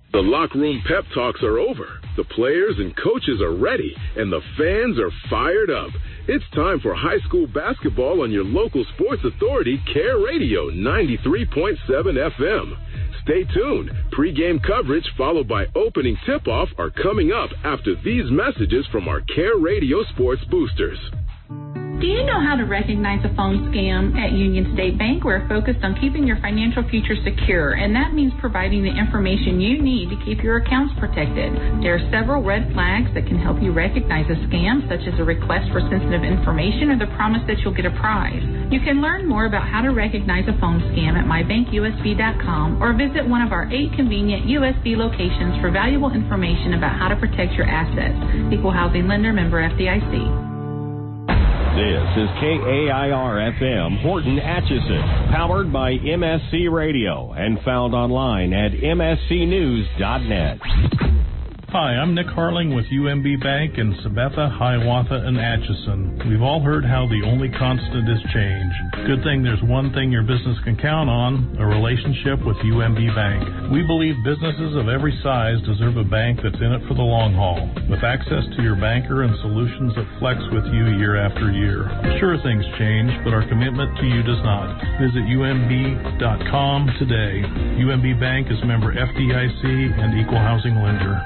The locker room pep talks are over. The players and coaches are ready, and the fans are fired up. It's time for high school basketball on your local sports authority, Care Radio 93.7 FM. Stay tuned. Pre-game coverage followed by opening tip-off are coming up after these messages from our Care Radio sports boosters. Do you know how to recognize a phone scam? At Union State Bank, we're focused on keeping your financial future secure, and that means providing the information you need to keep your accounts protected. There are several red flags that can help you recognize a scam, such as a request for sensitive information or the promise that you'll get a prize. You can learn more about how to recognize a phone scam at mybankusb.com or visit one of our 8 convenient USB locations for valuable information about how to protect your assets. Equal Housing Lender, member FDIC. This is KAIR-FM Horton Atchison, powered by MSC Radio and found online at mscnews.net. Hi, I'm Nick Harling with UMB Bank in Sabetha, Hiawatha, and Atchison. We've all heard how the only constant is change. Good thing there's one thing your business can count on, a relationship with UMB Bank. We believe businesses of every size deserve a bank that's in it for the long haul, with access to your banker and solutions that flex with you year after year. Sure, things change, but our commitment to you does not. Visit umb.com today. UMB Bank is member FDIC and equal housing lender.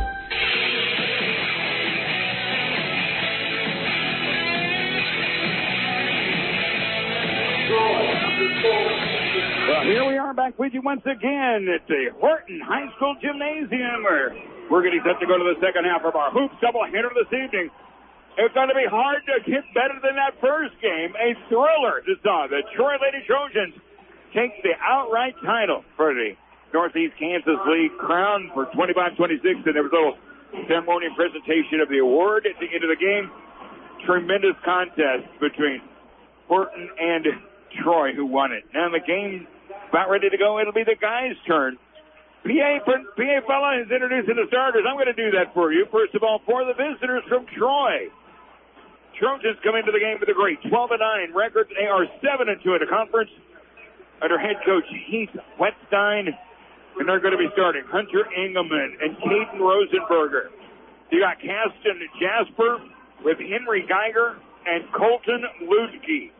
Well, here we are back with you once again at the Horton High School Gymnasium, where we're getting set to go to the second half of our hoops doubleheader this evening. It's going to be hard to get better than that first game. A thriller to saw. The Troy Lady Trojans take the outright title for the Northeast Kansas League crown for 25-26, and there was a little ceremony and presentation of the award at the end of the game. Tremendous contest between Horton and Troy, who won it. Now the game about ready to go. It'll be the guys' turn. PA fella is introducing the starters. I'm going to do that for you. First of all, for the visitors from Troy. Trojans come into the game with a great 12-9 record. They are 7-2 in the conference under head coach Heath Wetstein. And they're going to be starting Hunter Engelman and Caden Rosenberger. You got Caston Jasper with Henry Geiger and Colton Ludke.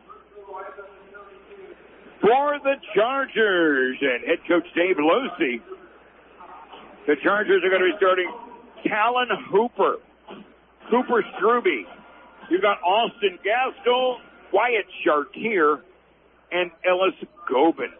For the Chargers and head coach Dave Losey, the Chargers are going to be starting Talon Hooper, Cooper Struby. You got Austin Gaskell, Wyatt Chartier, and Ellis Gobin.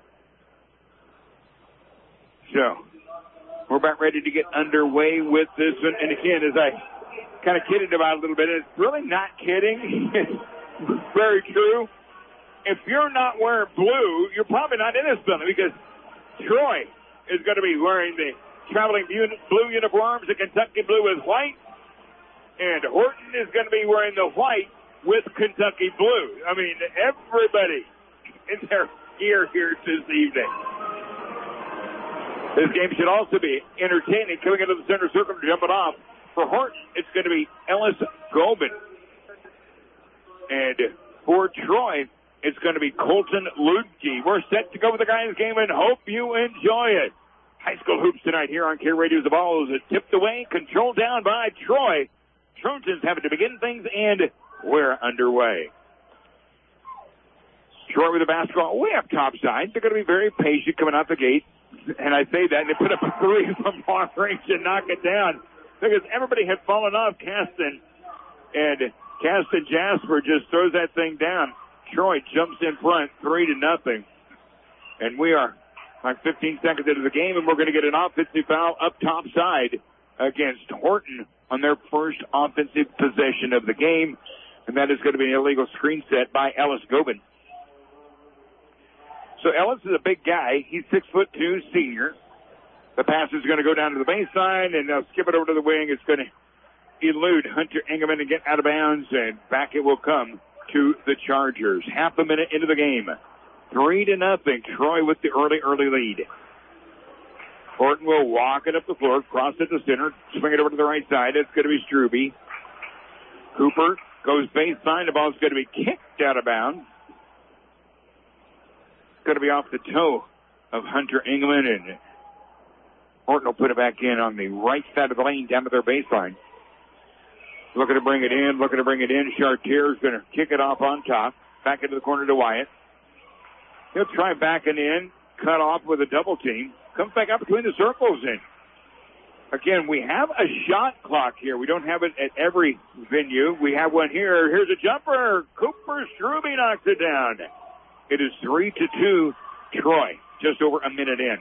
So, we're about ready to get underway with this one. And again, as I kind of kidded about a little bit, it's really not kidding. It's very true. If you're not wearing blue, you're probably not in this building, because Troy is going to be wearing the traveling blue uniforms, the Kentucky blue with white, and Horton is going to be wearing the white with Kentucky blue. I mean, everybody in their gear here this evening. This game should also be entertaining. Coming into the center circle, jumping off. For Horton, it's going to be Ellis Gobin. And for Troy, it's going to be Colton Ludke. We're set to go with the guys' game and hope you enjoy it. High school hoops tonight here on Care Radio. The ball is tipped away, controlled down by Troy. Trojans having to begin things, and we're underway. Troy with the basketball way up top side. They're going to be very patient coming out the gate. And I say that, and they put up a three from long range and knock it down, because everybody had fallen off Caston. And Caston Jasper just throws that thing down. Troy jumps in front, 3-0. And we are like 15 seconds into the game, and we're going to get an offensive foul up top side against Horton on their first offensive possession of the game. And that is going to be an illegal screen set by Ellis Gobin. So Ellis is a big guy. He's 6'2", senior. The pass is going to go down to the baseline, and they'll skip it over to the wing. It's going to elude Hunter Engelman and get out of bounds, and back it will come to the Chargers. Half a minute into the game. 3-0. Troy with the early lead. Horton will walk it up the floor, cross it to center, swing it over to the right side. It's going to be Struby. Cooper goes baseline. The ball's going to be kicked out of bounds. Going to be off the toe of Hunter Engelman, and Horton will put it back in on the right side of the lane down to their baseline. Looking to bring it in. Chartier is going to kick it off on top. Back into the corner to Wyatt. He'll try backing in. Cut off with a double team. Comes back up between the circles. And again, we have a shot clock here. We don't have it at every venue. We have one here. Here's a jumper. Cooper Struby knocks it down. It is 3-2 Troy. Just over a minute in.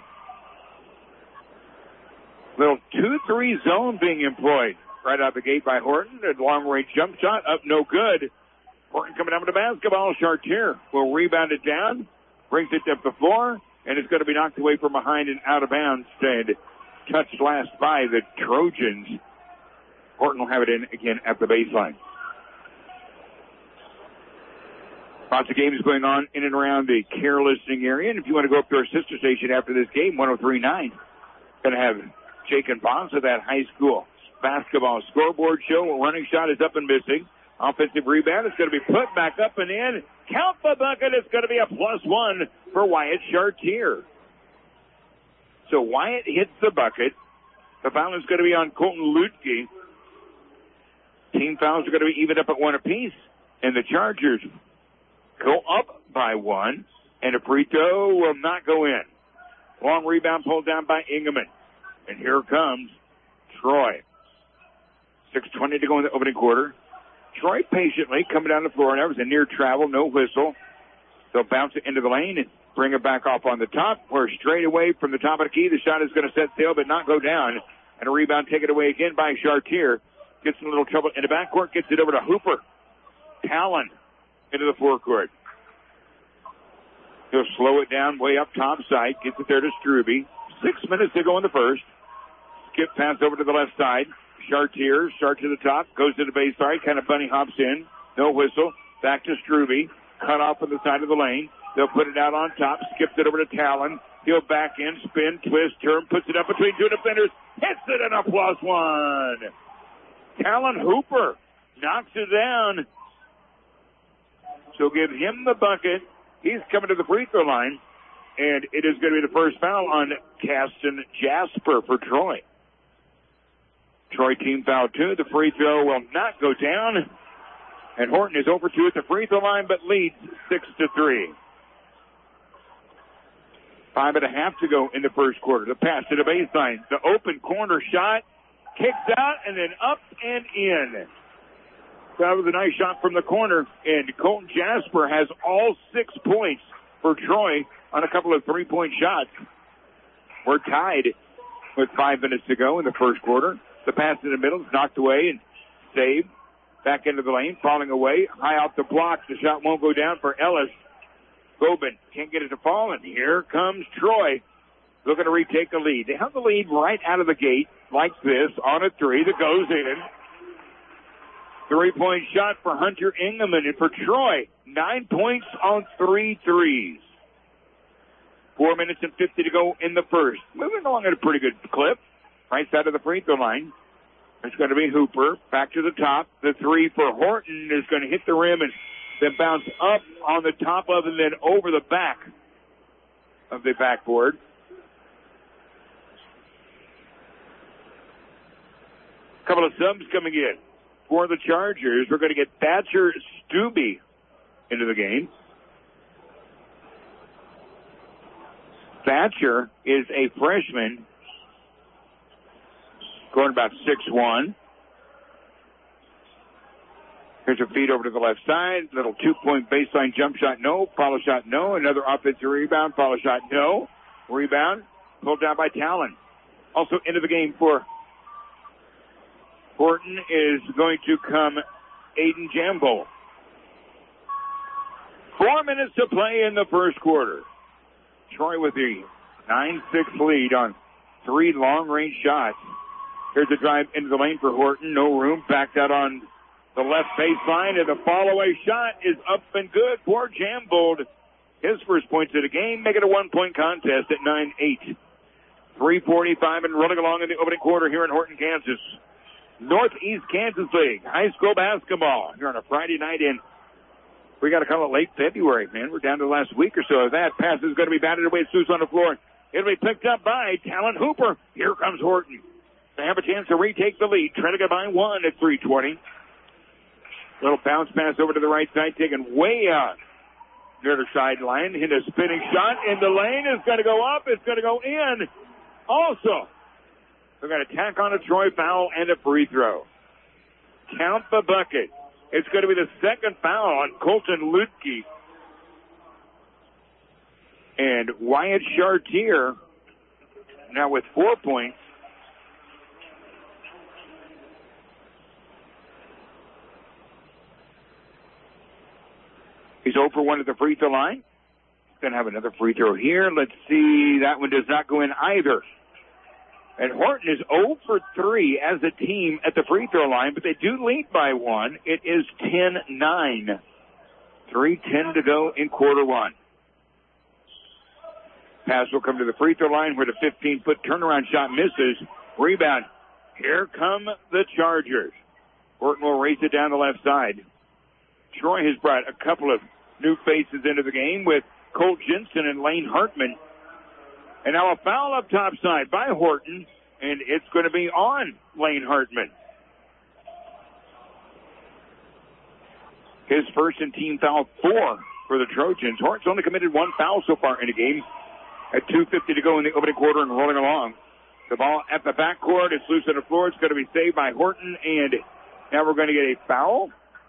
Little 2-3 zone being employed right out the gate by Horton. A long-range jump shot up, no good. Horton coming down with the basketball. Chartier will rebound it down, brings it up the floor, and it's going to be knocked away from behind and out of bounds. And touched last by the Trojans. Horton will have it in again at the baseline. Lots of games going on in and around the Care Listening area. And if you want to go up to our sister station after this game, 103.9, going to have Jake and Bonds of that high school basketball scoreboard show. Running shot is up and missing. Offensive rebound is going to be put back up and in. Count the bucket. It's going to be a +1 for Wyatt Chartier. So Wyatt hits the bucket. The foul is going to be on Colton Lutke. Team fouls are going to be evened up at 1 apiece. And the Chargers go up by 1. And a free throw will not go in. Long rebound pulled down by Ingeman. And here comes Troy. 6:20 to go in the opening quarter. Troy patiently coming down the floor. That was a near travel, no whistle. They'll bounce it into the lane and bring it back off on the top. Where straight away from the top of the key, the shot is going to set sail but not go down. And a rebound taken away again by Chartier. Gets in a little trouble in the backcourt. Gets it over to Hooper. Talon into the forecourt. He'll slow it down way up top side. Gets it there to Struby. 6 minutes to go in the first. Skip pass over to the left side. Chartier, start to the top, goes to the baseline, kind of bunny hops in. No whistle. Back to Struby. Cut off on the side of the lane. They'll put it out on top. Skips it over to Talon. He'll back in, spin, twist, turn, puts it up between two defenders. Hits it and a +1. Talon Hooper knocks it down. So give him the bucket. He's coming to the free throw line. And it is going to be the first foul on Caston Jasper for Troy. Troy team foul 2. The free throw will not go down. And Horton is over 2 at the free throw line, but leads 6-3. 5.5 to go in the first quarter. The pass to the baseline. The open corner shot. Kicks out and then up and in. That was a nice shot from the corner. And Colton Jasper has all 6 points for Troy on a couple of 3-point shots. We're tied with 5 minutes to go in the first quarter. The pass in the middle is knocked away and saved. Back into the lane, falling away. High off the block. The shot won't go down for Ellis. Gobin can't get it to fall, and here comes Troy looking to retake the lead. They have the lead right out of the gate like this on a 3 that goes in. 3-point shot for Hunter Ingeman, and for Troy, 9 points on 3 threes. 4 minutes and 50 to go in the first. Moving along at a pretty good clip. Right side of the free throw line. It's going to be Hooper. Back to the top. The 3 for Horton is going to hit the rim and then bounce up on the top of and then over the back of the backboard. A couple of subs coming in for the Chargers. We're going to get Thatcher Stubbe into the game. Thatcher is a freshman, going about 6'1". Here's a feed over to the left side. Little 2-point baseline jump shot, no. Follow shot, no. Another offensive rebound. Follow shot, no. Rebound pulled down by Talon. Also into the game for Horton is going to come Aiden Jambo. 4 minutes to play in the first quarter. Troy with the 9-6 lead on 3 long-range shots. Here's a drive into the lane for Horton. No room. Backed out on the left baseline, and the fall-away shot is up and good for Jambold. His first points of the game, make it a 1-point contest at 9-8. 3:45 and rolling along in the opening quarter here in Horton, Kansas. Northeast Kansas League high school basketball here on a Friday night in, we got to call it late February, man. We're down to the last week or so of that. Pass is going to be batted away. Seuss on the floor. It'll be picked up by Talon Hooper. Here comes Horton. They have a chance to retake the lead. Trying to get by 1 at 3:20. Little bounce pass over to the right side, taken way out near the sideline. Hit a spinning shot in the lane. It's going to go up. It's going to go in. Also, they're going to tack on a Troy foul and a free throw. Count the bucket. It's going to be the second foul on Colton Lutke. And Wyatt Chartier now with 4 points. He's 0 for 1 at the free throw line. He's going to have another free throw here. Let's see. That one does not go in either. And Horton is 0 for 3 as a team at the free throw line, but they do lead by 1. It is 10-9. 3:10 to go in quarter one. Pass will come to the free throw line where the 15-foot turnaround shot misses. Rebound. Here come the Chargers. Horton will race it down the left side. Troy has brought a couple of new faces into the game with Colt Jensen and Lane Hartman. And now a foul up top side by Horton, and it's going to be on Lane Hartman. His first and team foul 4 for the Trojans. Horton's only committed 1 foul so far in the game. At 2:50 to go in the opening quarter and rolling along. The ball at the backcourt. It's loose on the floor. It's going to be saved by Horton, and now we're going to get a foul.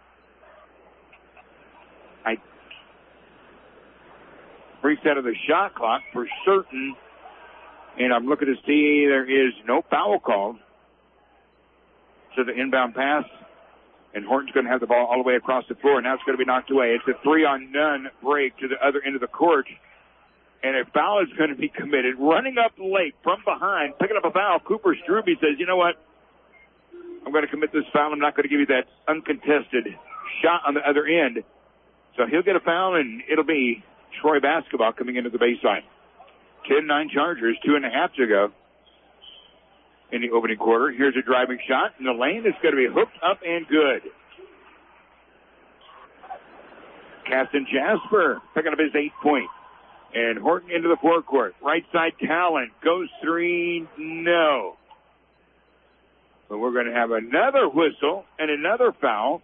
Reset of the shot clock for certain. And I'm looking to see there is no foul called. So the inbound pass. And Horton's going to have the ball all the way across the floor. Now it's going to be knocked away. It's a 3-on-none break to the other end of the court. And a foul is going to be committed. Running up late from behind, picking up a foul. Cooper Struby says, you know what? I'm going to commit this foul. I'm not going to give you that uncontested shot on the other end. So he'll get a foul, and it'll be Troy basketball coming into the baseline. 10-9 Chargers, 2.5 to go in the opening quarter. Here's a driving shot in the lane. It's going to be hooked up and good. Caston Jasper picking up his 8 point. And Horton into the forecourt. Right side Talon. Goes 3. No. But we're going to have another whistle and another foul.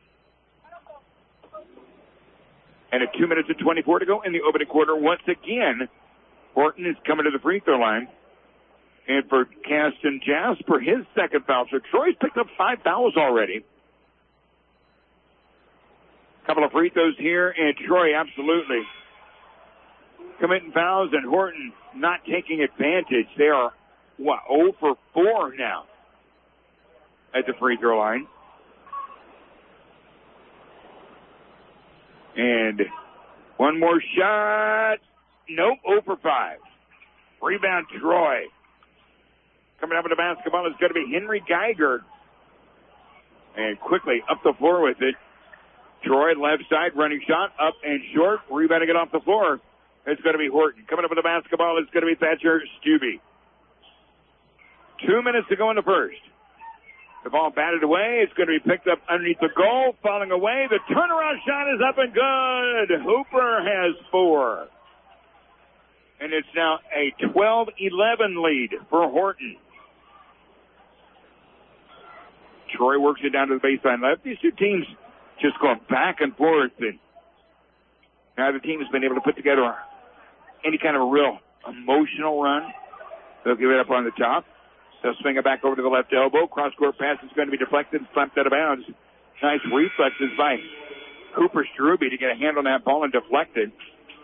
And at 2 minutes and 24 to go in the opening quarter. Once again, Horton is coming to the free throw line. And for Caston Jasper, his second foul. So Troy's picked up 5 fouls already. Couple of free throws here, and Troy absolutely committing fouls, and Horton not taking advantage. They are, 0 for 4 now at the free throw line. And one more shot. Nope, 0 for 5. Rebound, Troy. Coming up with the basketball is going to be Henry Geiger. And quickly up the floor with it. Troy, left side, running shot, up and short. Rebounding it off the floor. It's going to be Horton. Coming up with the basketball is going to be Thatcher Stubbe. 2 minutes to go in the first. The ball batted away. It's going to be picked up underneath the goal. Falling away. The turnaround shot is up and good. Hooper has 4. And it's now a 12-11 lead for Horton. Troy works it down to the baseline left. These two teams just going back and forth. And now the team has been able to put together any kind of a real emotional run. They'll give it up on the top. They'll swing it back over to the left elbow. Cross-court pass is going to be deflected and slapped out of bounds. Nice reflexes by Cooper Struby to get a hand on that ball and deflect it.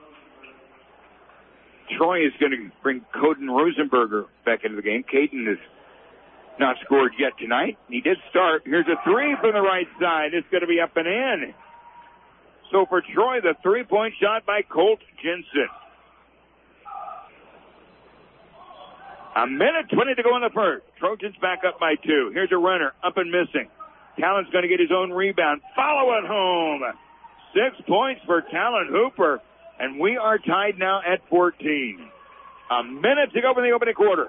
Troy is going to bring Coden Rosenberger back into the game. Caden has not scored yet tonight. He did start. Here's a 3 from the right side. It's going to be up and in. So for Troy, the 3-point shot by Colt Jensen. 1:20 to go in the first. Trojans back up by 2. Here's a runner, up and missing. Talon's going to get his own rebound. Follow it home. 6 points for Talon Hooper. And we are tied now at 14. 1 minute to go in the opening quarter.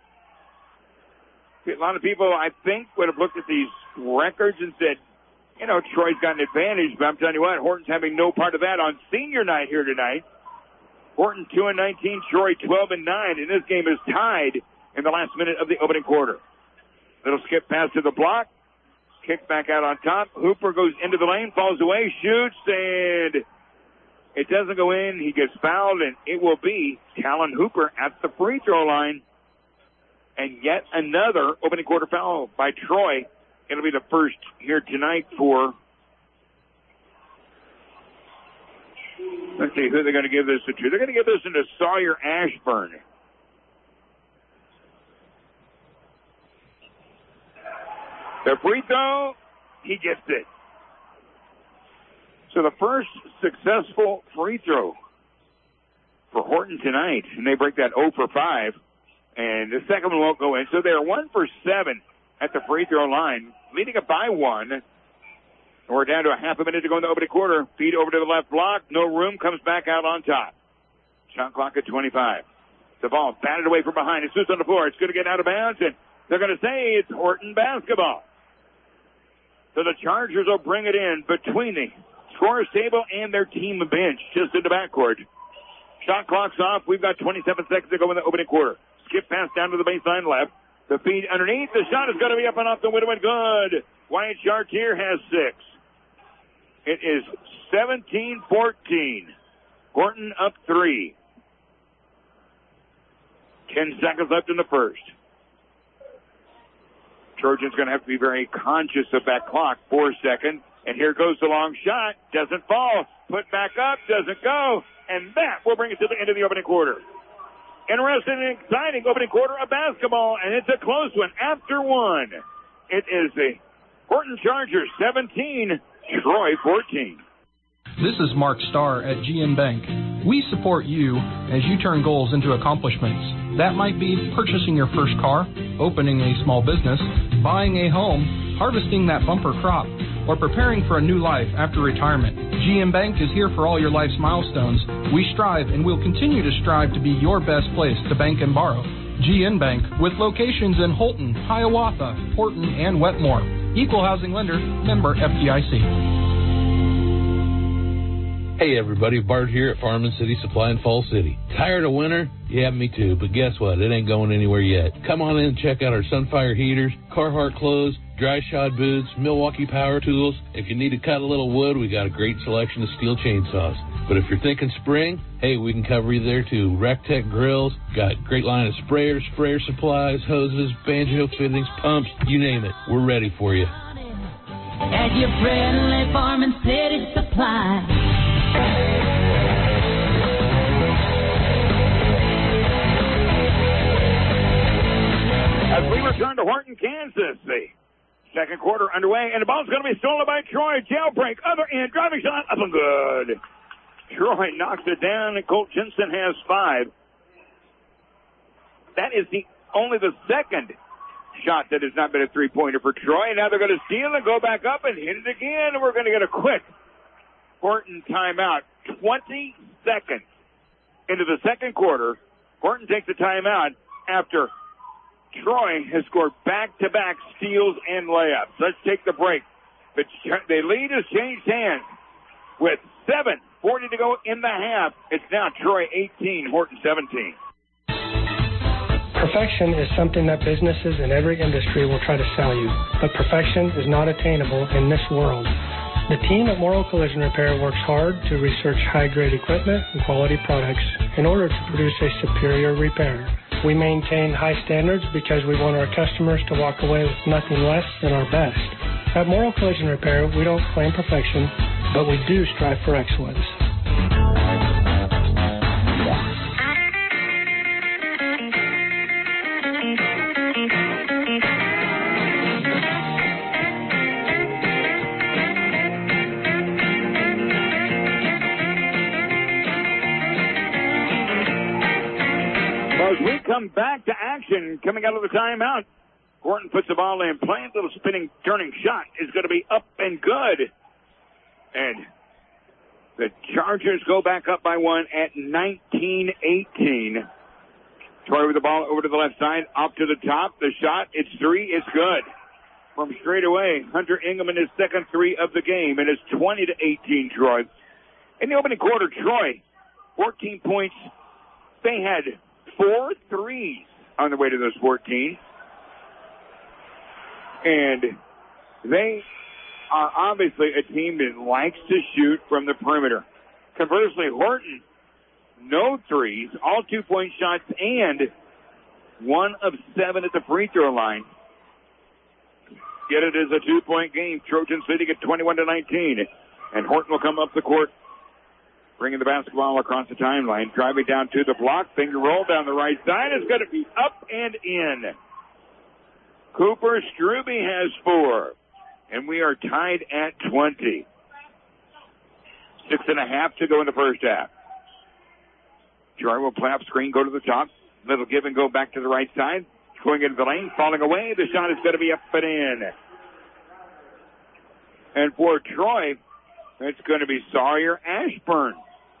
A lot of people, I think, would have looked at these records and said, you know, Troy's got an advantage, but I'm telling you what, Horton's having no part of that on senior night here tonight. Horton 2-19, Troy 12-9, and this game is tied in the last minute of the opening quarter. Little skip pass to the block. Kick back out on top. Hooper goes into the lane, falls away, shoots, and it doesn't go in. He gets fouled, and it will be Talon Hooper at the free throw line. And yet another opening quarter foul by Troy. It'll be the first here tonight for, let's see who they're going to give this to. They're going to give this to Sawyer Ashburn. The free throw, he gets it. So the first successful free throw for Horton tonight, and they break that 0 for 5, and the second one won't go in. So they're 1 for 7 at the free throw line, leading it by 1. We're down to a half a minute to go in the opening quarter. Feed over to the left block, no room, comes back out on top. Shot clock at 25. The ball batted away from behind. It's loose on the floor. It's going to get out of bounds, and they're going to say it's Horton basketball. So the Chargers will bring it in between the scorer's table and their team bench, just in the backcourt. Shot clock's off. We've got 27 seconds to go in the opening quarter. Skip pass down to the baseline left. The feed underneath. The shot is going to be up and off the window and good. Wyatt Chartier has 6. It is 17-14. Horton up 3. 10 seconds left in the first. Trojan's going to have to be very conscious of that clock. 4 seconds. And here goes the long shot. Doesn't fall. Put back up. Doesn't go. And that will bring us to the end of the opening quarter. Interesting and exciting opening quarter of basketball. And it's a close one. After 1, it is the Horton Chargers 17, Troy 14. This is Mark Starr at GN Bank. We support you as you turn goals into accomplishments. That might be purchasing your first car, opening a small business, buying a home, harvesting that bumper crop, or preparing for a new life after retirement. GM Bank is here for all your life's milestones. We strive and will continue to strive to be your best place to bank and borrow. GN Bank, with locations in Holton, Hiawatha, Horton, and Wetmore. Equal housing lender, member FDIC. Hey everybody, Bart here at Farm and City Supply in Fall City. Tired of winter? Yeah, me too, but guess what? It ain't going anywhere yet. Come on in and check out our Sunfire heaters, Carhartt clothes, dry shod boots, Milwaukee power tools. If you need to cut a little wood, we got a great selection of steel chainsaws. But if you're thinking spring, hey, we can cover you there too. Rectech grills, got a great line of sprayers, sprayer supplies, hoses, banjo fittings, pumps, you name it. We're ready for you. At your friendly Farm and City Supply. As we return to Horton, Kansas, the second quarter underway, and the ball's going to be stolen by Troy. Jailbreak, other end, driving shot, up and good. Troy knocks it down, and Colt Jensen has 5. That is only the second shot that has not been a three-pointer for Troy. Now they're going to steal and go back up and hit it again, and we're going to get a quick Horton timeout. 20 seconds into the second quarter. Horton takes a timeout after Troy has scored back-to-back steals and layups. Let's take the break. The lead has changed hands with 7:40 to go in the half. It's now Troy 18, Horton 17. Perfection is something that businesses in every industry will try to sell you, but perfection is not attainable in this world. The team at Morrow Collision Repair works hard to research high-grade equipment and quality products in order to produce a superior repair. We maintain high standards because we want our customers to walk away with nothing less than our best. At Morrow Collision Repair, we don't claim perfection, but we do strive for excellence. As we come back to action, coming out of the timeout, Horton puts the ball in, playing a little spinning, turning shot is going to be up and good. And the Chargers go back up by 1 at 19-18. Troy with the ball over to the left side, up to the top. The shot, it's 3, it's good. From straight away, Hunter Ingham in his second 3 of the game, and it's 20-18, Troy. In the opening quarter, Troy 14 points. They had 4 threes on the way to those 14. And they are obviously a team that likes to shoot from the perimeter. Conversely, Horton, no threes, all 2-point shots, and 1 of 7 at the free throw line. Yet it is a 2-point game. Trojan City get 21-19. And Horton will come up the court, bringing the basketball across the timeline, driving down to the block, finger roll down the right side. It's going to be up and in. Cooper Strube has 4, and we are tied at 20. 6.5 to go in the first half. Troy will play up screen, go to the top. Little give and go back to the right side. Going into the lane, falling away. The shot is going to be up and in. And for Troy, it's going to be Sawyer Ashburn.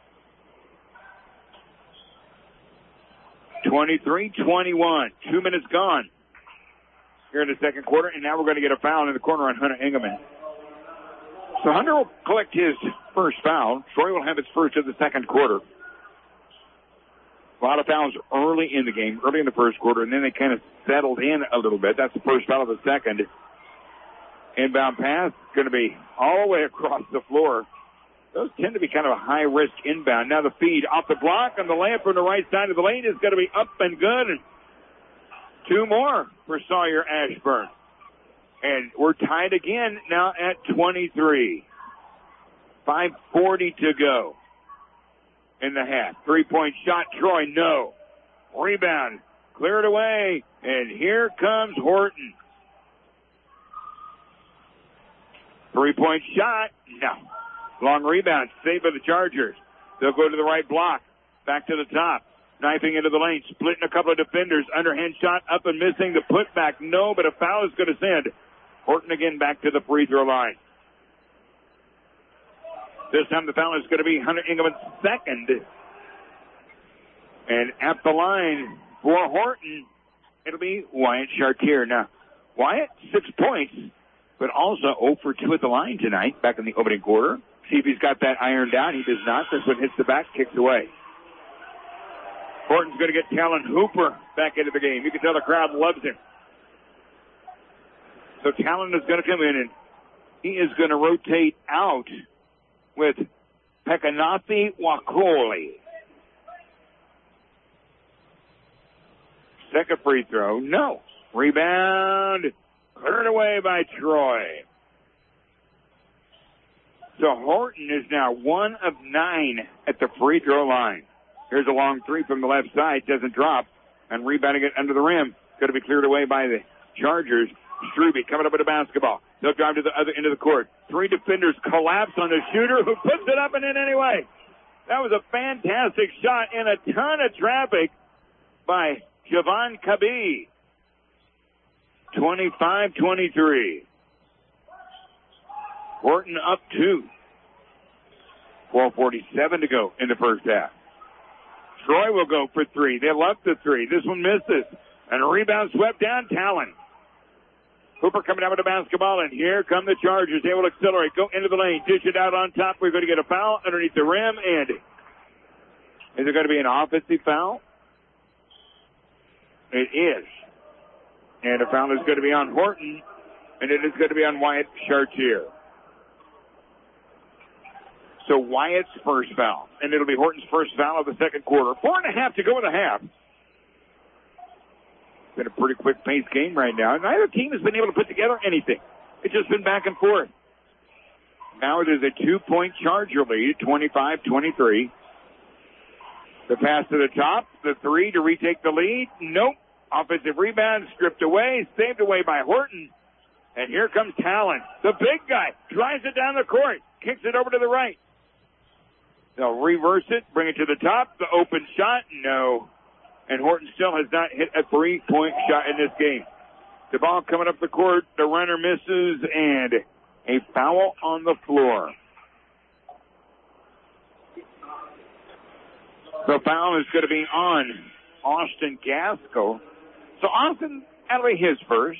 23-21. 2 minutes gone here in the second quarter. And now we're going to get a foul in the corner on Hunter Engelman. So Hunter will collect his first foul. Troy will have its first of the second quarter. A lot of fouls early in the game, early in the first quarter, and then they kind of settled in a little bit. That's the first foul of the second. Inbound pass going to be all the way across the floor. Those tend to be kind of a high-risk inbound. Now the feed off the block on the layup from the right side of the lane is going to be up and good. And 2 more for Sawyer Ashburn. And we're tied again now at 23. 5:40 to go in the half. 3-point shot, Troy, no. Rebound, cleared away, and here comes Horton. 3-point shot, no. Long rebound, saved by the Chargers. They'll go to the right block, back to the top, knifing into the lane, splitting a couple of defenders, underhand shot up and missing. The putback, no, but a foul is going to send Horton again back to the free throw line. This time the foul is going to be Hunter Engelman's second. And at the line for Horton, it'll be Wyatt Chartier. Now, Wyatt, 6 points, but also 0 for 2 at the line tonight, back in the opening quarter. See if he's got that ironed out. He does not. This one hits the back, kicks away. Horton's going to get Talon Hooper back into the game. You can tell the crowd loves him. So Talon is going to come in, and he is going to rotate out with Pekanathi Wakoli. Second free throw, no. Rebound, cleared away by Troy. So Horton is now 1 of 9 at the free throw line. Here's a long 3 from the left side, doesn't drop, and rebounding it under the rim. Going to be cleared away by the Chargers. Strube coming up with the basketball. They'll drive to the other end of the court. 3 defenders collapse on the shooter who puts it up and in anyway. That was a fantastic shot and a ton of traffic by Javon Kabi. 25-23. Horton up 2. 4:47 to go in the first half. Troy will go for 3. They love the 3. This one misses. And a rebound swept down Talon. Hooper coming out with the basketball, and here come the Chargers. They will accelerate, go into the lane, dish it out on top. We're going to get a foul underneath the rim, and is it going to be an offensive foul? It is. And a foul is going to be on Horton, and it is going to be on Wyatt Chartier. So Wyatt's first foul, and it'll be Horton's first foul of the second quarter. 4.5 to go in the half. Been a pretty quick-paced game right now. Neither team has been able to put together anything. It's just been back and forth. Now it is a 2-point Charger lead, 25-23. The pass to the top, the 3 to retake the lead. Nope. Offensive rebound stripped away, saved away by Horton. And here comes Talon, the big guy, drives it down the court, kicks it over to the right. They'll reverse it, bring it to the top. The open shot, no. And Horton still has not hit a 3-point shot in this game. The ball coming up the court. The runner misses, and a foul on the floor. The foul is going to be on Austin Gaskell. So Austin, that'll be his first.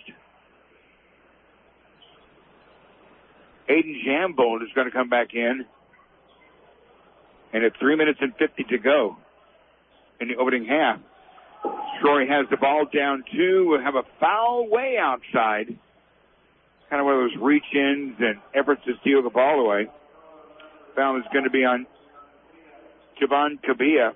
Aiden Jambold is going to come back in. And at 3 minutes and 50 to go in the opening half, Troy has the ball down 2. We'll have a foul way outside. Kind of one of those reach-ins and efforts to steal the ball away. Foul is going to be on Javon Kabia.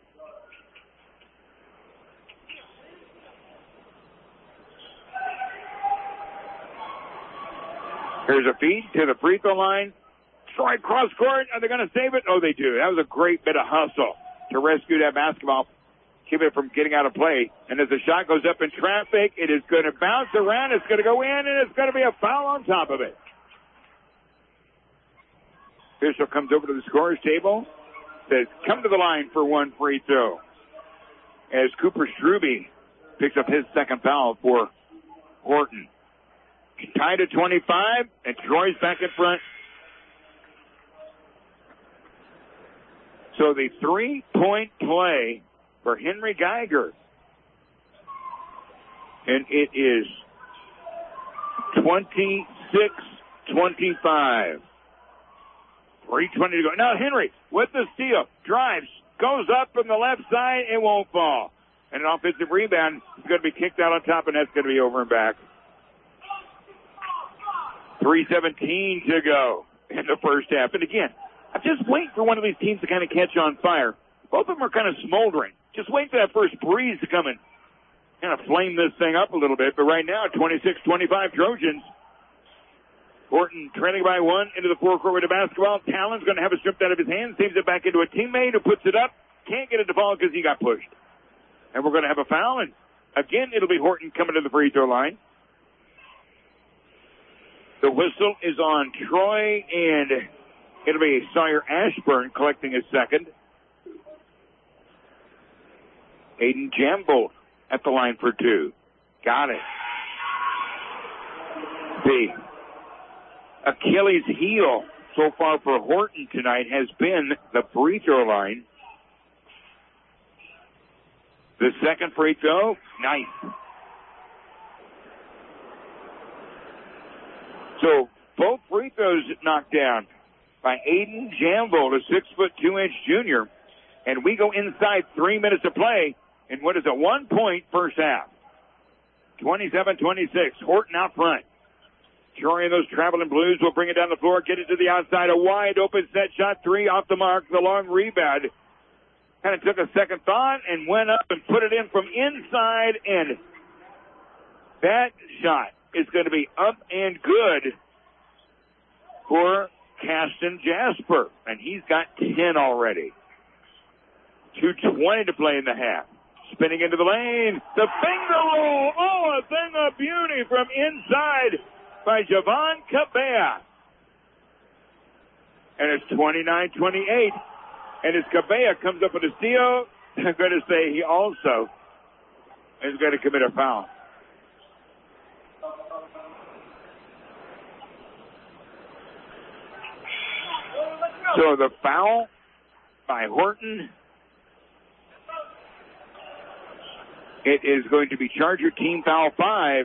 Here's a feed to the free throw line. Troy cross court. Are they going to save it? Oh, they do. That was a great bit of hustle to rescue that basketball, keep it from getting out of play. And as the shot goes up in traffic, it is going to bounce around. It's going to go in, and it's going to be a foul on top of it. Official comes over to the scorer's table, says, come to the line for one free throw. As Cooper Struby picks up his second foul for Horton. Tied at 25, and Troy's back in front. So the 3-point play for Henry Geiger. And it is 26-25. 3:20 to go. Now Henry with the steal. Drives. Goes up from the left side. It won't fall. And an offensive rebound is going to be kicked out on top, and that's going to be over and back. 3:17 to go in the first half. And again, I'm just waiting for one of these teams to kind of catch on fire. Both of them are kind of smoldering. Just wait for that first breeze to come and kind of flame this thing up a little bit. But right now, 26-25 Trojans. Horton trailing by 1 into the forecourt with the basketball. Talon's going to have it stripped out of his hands. Saves it back into a teammate who puts it up. Can't get it to fall because he got pushed. And we're going to have a foul. And again, it'll be Horton coming to the free throw line. The whistle is on Troy, and it'll be Sawyer Ashburn collecting his second. Aiden Jambolt at the line for 2. Got it. The Achilles heel so far for Horton tonight has been the free throw line. The second free throw, nice. So both free throws knocked down by Aiden Jambolt, a 6'2" junior. And we go inside 3 minutes of play in what is a 1-point first half. 27-26, Horton out front. Troy and those traveling blues will bring it down the floor, get it to the outside. A wide open set shot, 3 off the mark. The long rebound. Kind of took a second thought and went up and put it in from inside. And that shot is going to be up and good for Caston Jasper. And he's got 10 already. 2:20 to play in the half. Spinning into the lane. The finger roll. Oh, a thing of beauty from inside by Javon Cabea. And it's 29-28. And as Cabea comes up with a steal, I'm going to say he also is going to commit a foul. So the foul by Horton. It is going to be Charger team foul 5.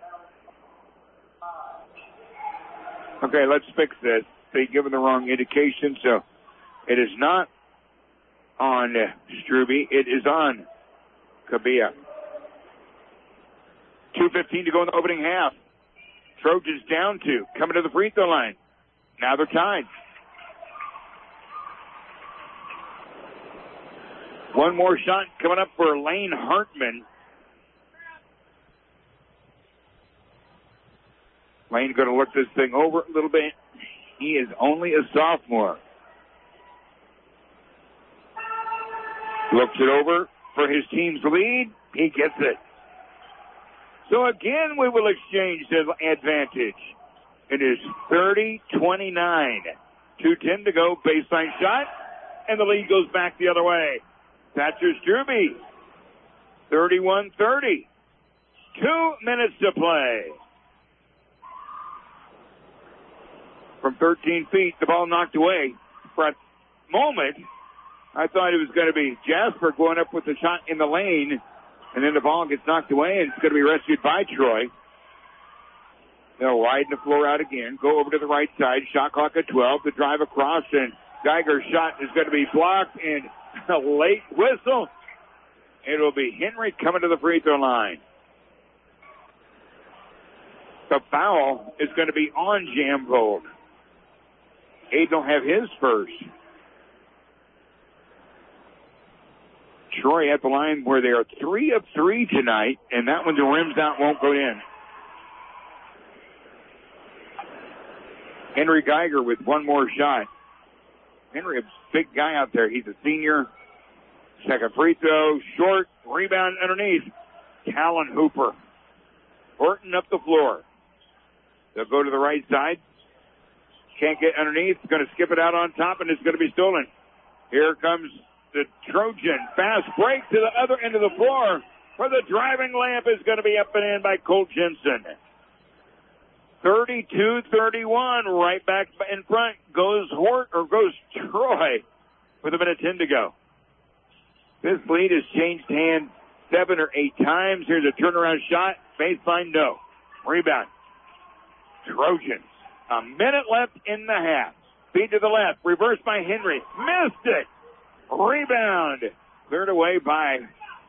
Okay, let's fix this. They've given the wrong indication, so it is not on Struby. It is on Cabia. 2:15 to go in the opening half. Trojans down 2, coming to the free throw line. Now they're tied. One more shot coming up for Lane Hartman. Lane's going to look this thing over a little bit. He is only a sophomore. Looks it over for his team's lead. He gets it. So again, we will exchange the advantage. It is 30-29. 2:10 to go. Baseline shot. And the lead goes back the other way. Thatcher Struby. 31-30. 2 minutes to play. From 13 feet, the ball knocked away. For a moment, I thought it was going to be Jasper going up with the shot in the lane, and then the ball gets knocked away, and it's going to be rescued by Troy. They'll widen the floor out again, go over to the right side, shot clock at 12, the drive across, and Geiger's shot is going to be blocked, and a late whistle. It will be Henry coming to the free throw line. The foul is going to be on Jamvold. Aiden will have his first. Troy at the line where they are 3 of 3 tonight, and that one, the rims out, won't go in. Henry Geiger with one more shot. Henry, a big guy out there. He's a senior. Second free throw, short, rebound underneath. Talon Hooper. Horton up the floor. They'll go to the right side. Can't get underneath. Going to skip it out on top, and it's going to be stolen. Here comes the Trojan. Fast break to the other end of the floor. For the driving layup is going to be up and in by Colt Jensen. 32-31. Right back in front goes Troy with a minute 10 to go. This lead has changed hands 7 or 8 times. Here's a turnaround shot. Baseline, no. Rebound. Trojans. A minute left in the half. Feed to the left. Reversed by Henry. Missed it. Rebound. Cleared away by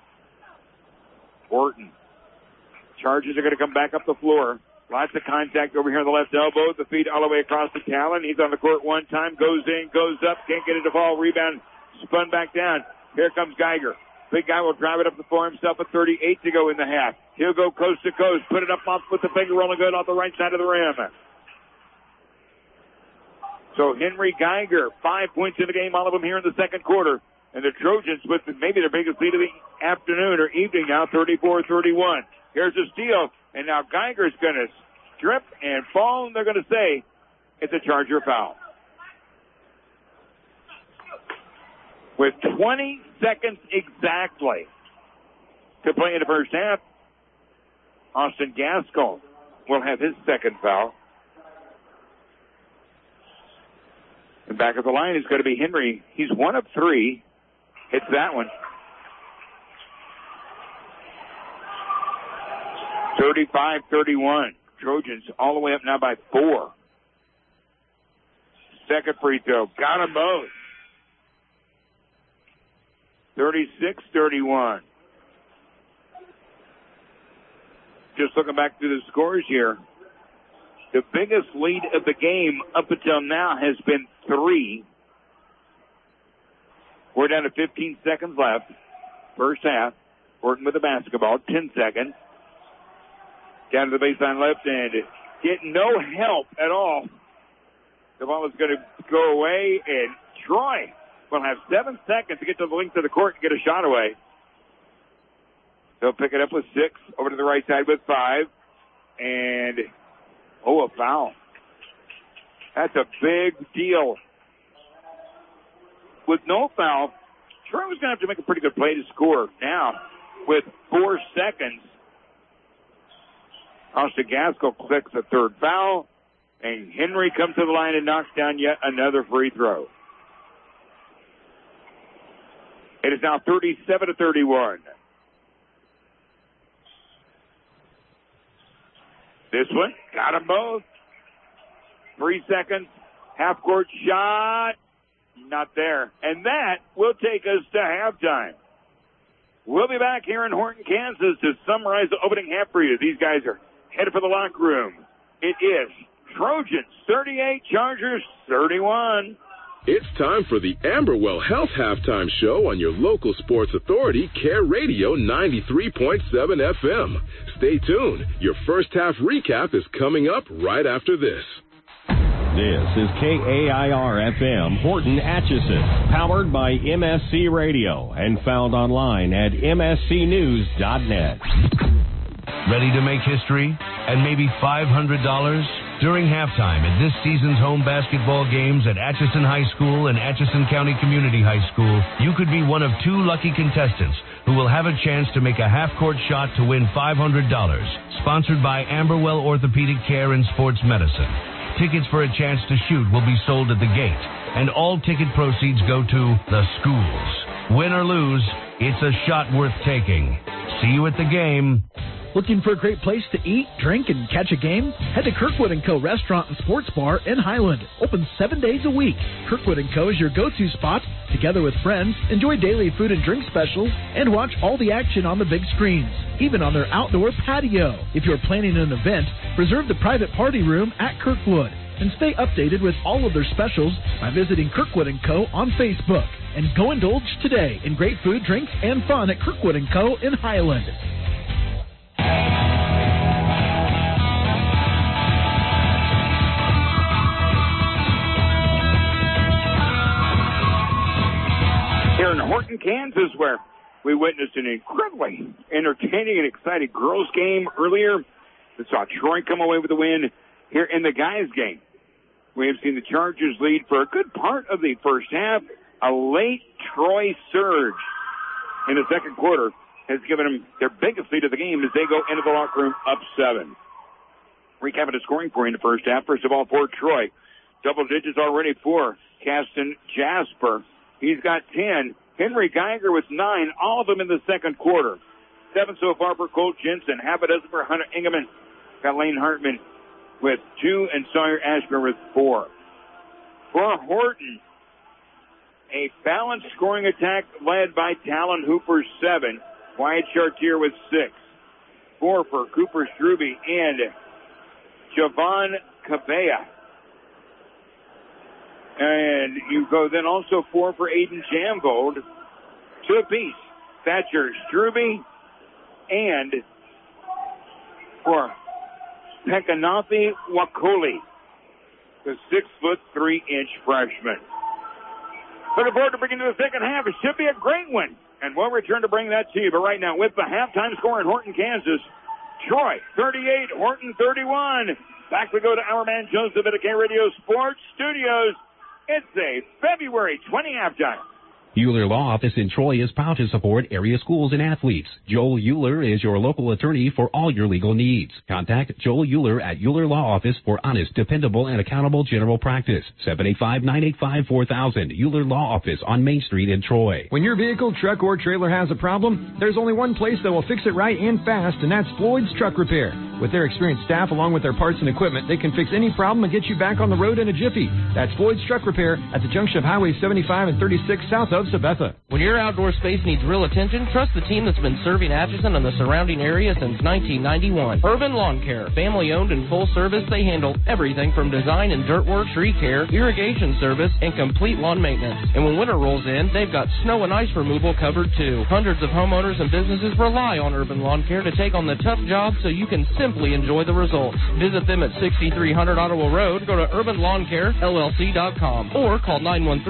Horton. Chargers are going to come back up the floor. Lots of contact over here on the left elbow. The feed all the way across the Talon. He's on the court one time. Goes in, goes up. Can't get it to fall. Rebound. Spun back down. Here comes Geiger. Big guy will drive it up the floor himself with 38 to go in the half. He'll go coast to coast. Put it up off with the finger rolling good off the right side of the rim. So Henry Geiger, 5 points in the game, all of them here in the second quarter. And the Trojans with maybe their biggest lead of the afternoon or evening now, 34-31. Here's a steal. And now Geiger's going to strip and fall, and they're going to say it's a Charger foul. With 20 seconds exactly to play in the first half, Austin Gaskell will have his second foul. And back at the line is going to be Henry. He's 1 of 3. Hits that one. 35-31. Trojans all the way up now by 4. Second free throw. Got them both. 36-31. Just looking back through the scores here. The biggest lead of the game up until now has been 3. We're down to 15 seconds left. First half. Horton with the basketball. 10 seconds. Down to the baseline left and getting no help at all. The ball is going to go away, and Troy will have 7 seconds to get to the length of the court and get a shot away. They'll pick it up with 6. Over to the right side with 5. And, a foul. That's a big deal. With no foul, Troy was going to have to make a pretty good play to score. Now, with 4 seconds, Austin Gaskell clicks a third foul, and Henry comes to the line and knocks down yet another free throw. It is now 37-31. This one, got them both. 3 seconds, half-court shot, not there. And that will take us to halftime. We'll be back here in Horton, Kansas to summarize the opening half for you. These guys are headed for the locker room. It is Trojans 38, Chargers 31. It's time for the Amberwell Health Halftime Show on your local sports authority, Care Radio 93.7 FM. Stay tuned. Your first half recap is coming up right after this. This is KAIR-FM Horton Atchison, powered by MSC Radio and found online at mscnews.net. Ready to make history and maybe $500? During halftime at this season's home basketball games at Atchison High School and Atchison County Community High School, you could be one of 2 lucky contestants who will have a chance to make a half-court shot to win $500. Sponsored by Amberwell Orthopedic Care and Sports Medicine. Tickets for a chance to shoot will be sold at the gate, and all ticket proceeds go to the schools. Win or lose, it's a shot worth taking. See you at the game. Looking for a great place to eat, drink, and catch a game? Head to Kirkwood & Co. Restaurant and Sports Bar in Highland. Open 7 days a week. Kirkwood & Co. is your go-to spot. Together with friends, enjoy daily food and drink specials and watch all the action on the big screens, even on their outdoor patio. If you're planning an event, reserve the private party room at Kirkwood and stay updated with all of their specials by visiting Kirkwood & Co. on Facebook. And go indulge today in great food, drinks, and fun at Kirkwood & Co. in Highland. Here in Horton, Kansas, where we witnessed an incredibly entertaining and exciting girls game earlier. We saw Troy come away with the win. Here in the guys game, we have seen the Chargers lead for a good part of the first half. A late Troy surge in the second quarter has given them their biggest lead of the game as they go into the locker room up 7. Recapping the scoring for you in the first half. First of all, for Troy, double digits already for Caston Jasper. He's got 10. Henry Geiger with 9, all of them in the second quarter. 7 so far for Colt Jensen. Half a dozen for Hunter Ingeman. Got Lane Hartman with 2 and Sawyer Ashburn with 4. For Horton, a balanced scoring attack led by Talon Hooper, 7. Wyatt Chartier with 6. 4 for Cooper Struby and Javon Cabella. And you go then also 4 for Aiden Jambold. 2 apiece. Thatcher Struby and for Pekanathi Wakoli, the 6'3" freshman. Looking forward to bringing to the second half. It should be a great one. And we'll return to bring that to you. But right now, with the halftime score in Horton, Kansas, Troy 38, Horton 31. Back we go to our man Joseph at the K-Radio Sports Studios. It's a February 20 halftime. Euler Law Office in Troy is proud to support area schools and athletes. Joel Euler is your local attorney for all your legal needs. Contact Joel Euler at Euler Law Office for honest, dependable, and accountable general practice. 785-985-4000. Euler Law Office on Main Street in Troy. When your vehicle, truck, or trailer has a problem, there's only one place that will fix it right and fast, and that's Floyd's Truck Repair. With their experienced staff along with their parts and equipment, they can fix any problem and get you back on the road in a jiffy. That's Floyd's Truck Repair at the junction of Highway 75 and 36 south of Sabetha. When your outdoor space needs real attention, trust the team that's been serving Atchison and the surrounding area since 1991. Urban Lawn Care. Family owned and full service, they handle everything from design and dirt work, tree care, irrigation service, and complete lawn maintenance. And when winter rolls in, they've got snow and ice removal covered too. Hundreds of homeowners and businesses rely on Urban Lawn Care to take on the tough job so you can simply enjoy the results. Visit them at 6300 Ottawa Road. Go to urbanlawncarellc.com or call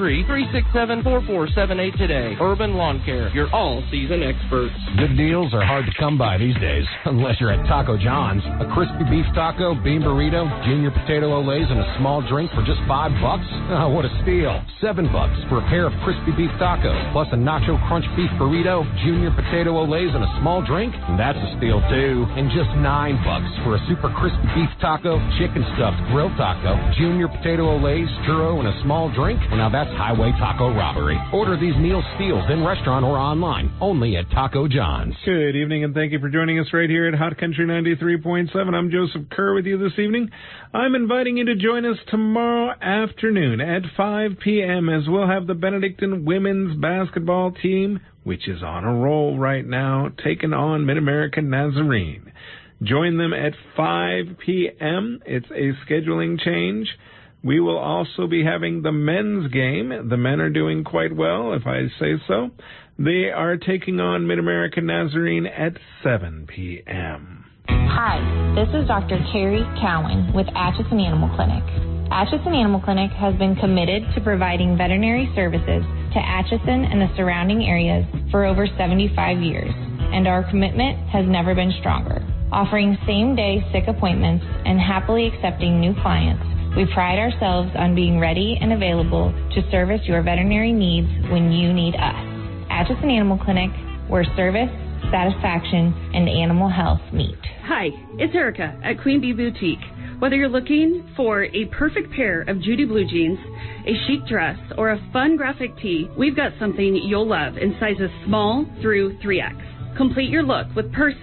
913-367-4478 today. Urban Lawn Care, your all-season experts. Good deals are hard to come by these days, unless you're at Taco John's. A crispy beef taco, bean burrito, junior potato olays, and a small drink for just $5? Oh, what a steal. $7 for a pair of crispy beef tacos, plus a nacho crunch beef burrito, junior potato olays, and a small drink? That's a steal, too. And just $9 for a super crispy beef taco, chicken stuffed grilled taco, junior potato olays, churro, and a small drink? Well, now that's highway taco robbery. Order these meal steals in restaurant or online, only at Taco John's. Good evening, and thank you for joining us right here at Hot Country 93.7. I'm Joseph Kerr with you this evening. I'm inviting you to join us tomorrow afternoon at 5 p.m. as we'll have the Benedictine women's basketball team, which is on a roll right now, taking on Mid-American Nazarene. Join them at 5 p.m. It's a scheduling change. We will also be having the men's game. The men are doing quite well, if I say so. They are taking on Mid-American Nazarene at 7 p.m. Hi, this is Dr. Carrie Cowan with Atchison Animal Clinic. Atchison Animal Clinic has been committed to providing veterinary services to Atchison and the surrounding areas for over 75 years, and our commitment has never been stronger. Offering same-day sick appointments and happily accepting new clients, we pride ourselves on being ready and available to service your veterinary needs when you need us. Atchison Animal Clinic, where service, satisfaction, and animal health meet. Hi, it's Erica at Queen Bee Boutique. Whether you're looking for a perfect pair of Judy blue jeans, a chic dress, or a fun graphic tee, we've got something you'll love in sizes small through 3X. Complete your look with purses,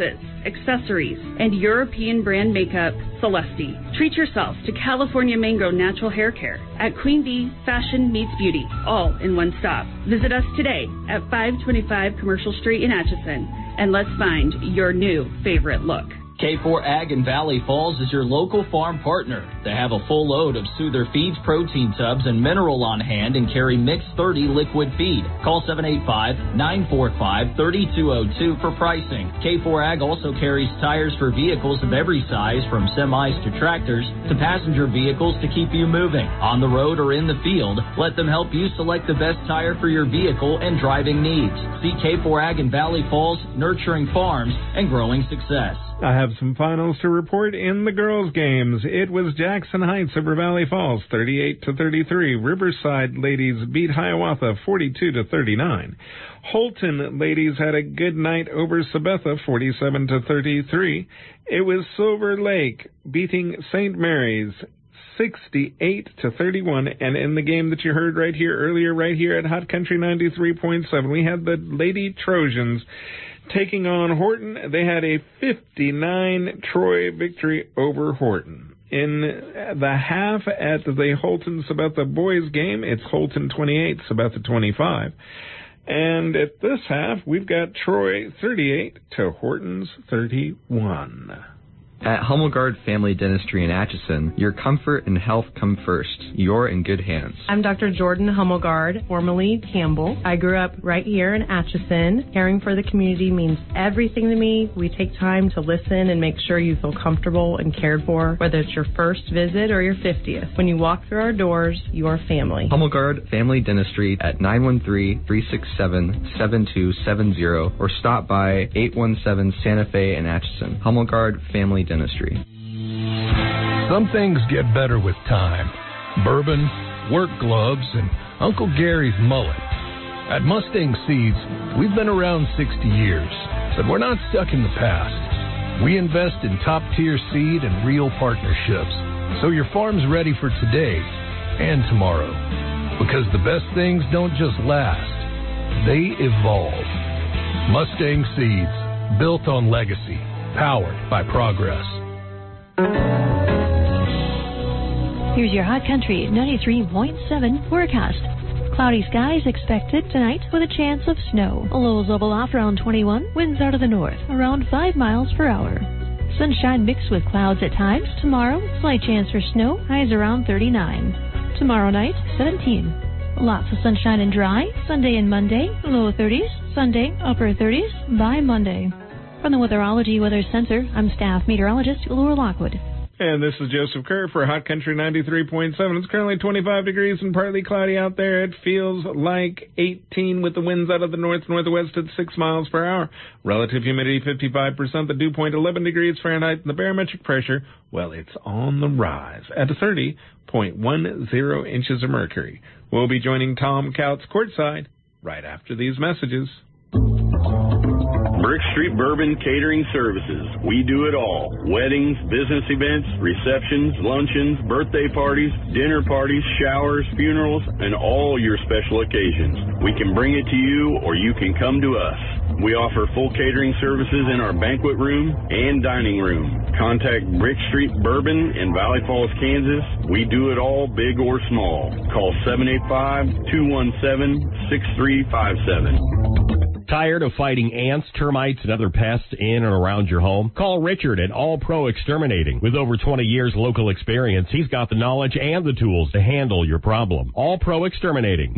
accessories, and European brand makeup, Celeste. Treat yourself to California Mango Natural Hair Care at Queen Bee Fashion Meets Beauty, all in one stop. Visit us today at 525 Commercial Street in Atchison, and let's find your new favorite look. K4 Ag in Valley Falls is your local farm partner. They have a full load of Soother Feeds protein tubs and mineral on hand and carry Mix 30 liquid feed. Call 785-945-3202 for pricing. K4 Ag also carries tires for vehicles of every size, from semis to tractors to passenger vehicles, to keep you moving. On the road or in the field, let them help you select the best tire for your vehicle and driving needs. See K4 Ag in Valley Falls, nurturing farms and growing success. I have some finals to report in the girls' games. It was Jackson Heights over Valley Falls, 38-33. Riverside ladies beat Hiawatha, 42-39. Holton ladies had a good night over Sabetha, 47-33. It was Silver Lake beating St. Mary's, 68-31, and in the game that you heard right here earlier, right here at Hot Country 93.7, we had the Lady Trojans taking on Horton. They had a 59 Troy victory over Horton. In the half at the Holton-Sabetha boys game, it's Holton 28, Sabetha 25. And at this half, we've got Troy 38 to Horton's 31. At Hummelgard Family Dentistry in Atchison, your comfort and health come first. You're in good hands. I'm Dr. Jordan Hummelgard, formerly Campbell. I grew up right here in Atchison. Caring for the community means everything to me. We take time to listen and make sure you feel comfortable and cared for, whether it's your first visit or your 50th. When you walk through our doors, you are family. Hummelgard Family Dentistry at 913-367-7270 or stop by 817 Santa Fe in Atchison. Hummelgard Family Dentistry. Some things get better with time. Bourbon, work gloves, and Uncle Gary's mullet. At Mustang Seeds, we've been around 60 years, but we're not stuck in the past. We invest in top-tier seed and real partnerships, so your farm's ready for today and tomorrow. Because the best things don't just last, they evolve. Mustang Seeds, built on legacy. Powered by progress. Here's your Hot Country 93.7 forecast. Cloudy skies expected tonight with a chance of snow. Lows level off around 21. Winds out of the north around 5 miles per hour. Sunshine mixed with clouds at times. Tomorrow, slight chance for snow. Highs around 39. Tomorrow night, 17. Lots of sunshine and dry. Sunday and Monday, low 30s. Sunday, upper 30s by Monday. From the Weatherology Weather Center, I'm staff meteorologist Laura Lockwood. And this is Joseph Kerr for Hot Country 93.7. It's currently 25 degrees and partly cloudy out there. It feels like 18 with the winds out of the north-northwest at 6 miles per hour. Relative humidity 55%. The dew point 11 degrees Fahrenheit. And the barometric pressure, well, it's on the rise at 30.10 inches of mercury. We'll be joining Tom Couts courtside right after these messages. Brick Street Bourbon Catering Services. We do it all. Weddings, business events, receptions, luncheons, birthday parties, dinner parties, showers, funerals, and all your special occasions. We can bring it to you or you can come to us. We offer full catering services in our banquet room and dining room. Contact Brick Street Bourbon in Valley Falls, Kansas. We do it all, big or small. Call 785-217-6357. Tired of fighting ants, termites, and other pests in and around your home? Call Richard at All Pro Exterminating. With over 20 years local experience, he's got the knowledge and the tools to handle your problem. All Pro Exterminating,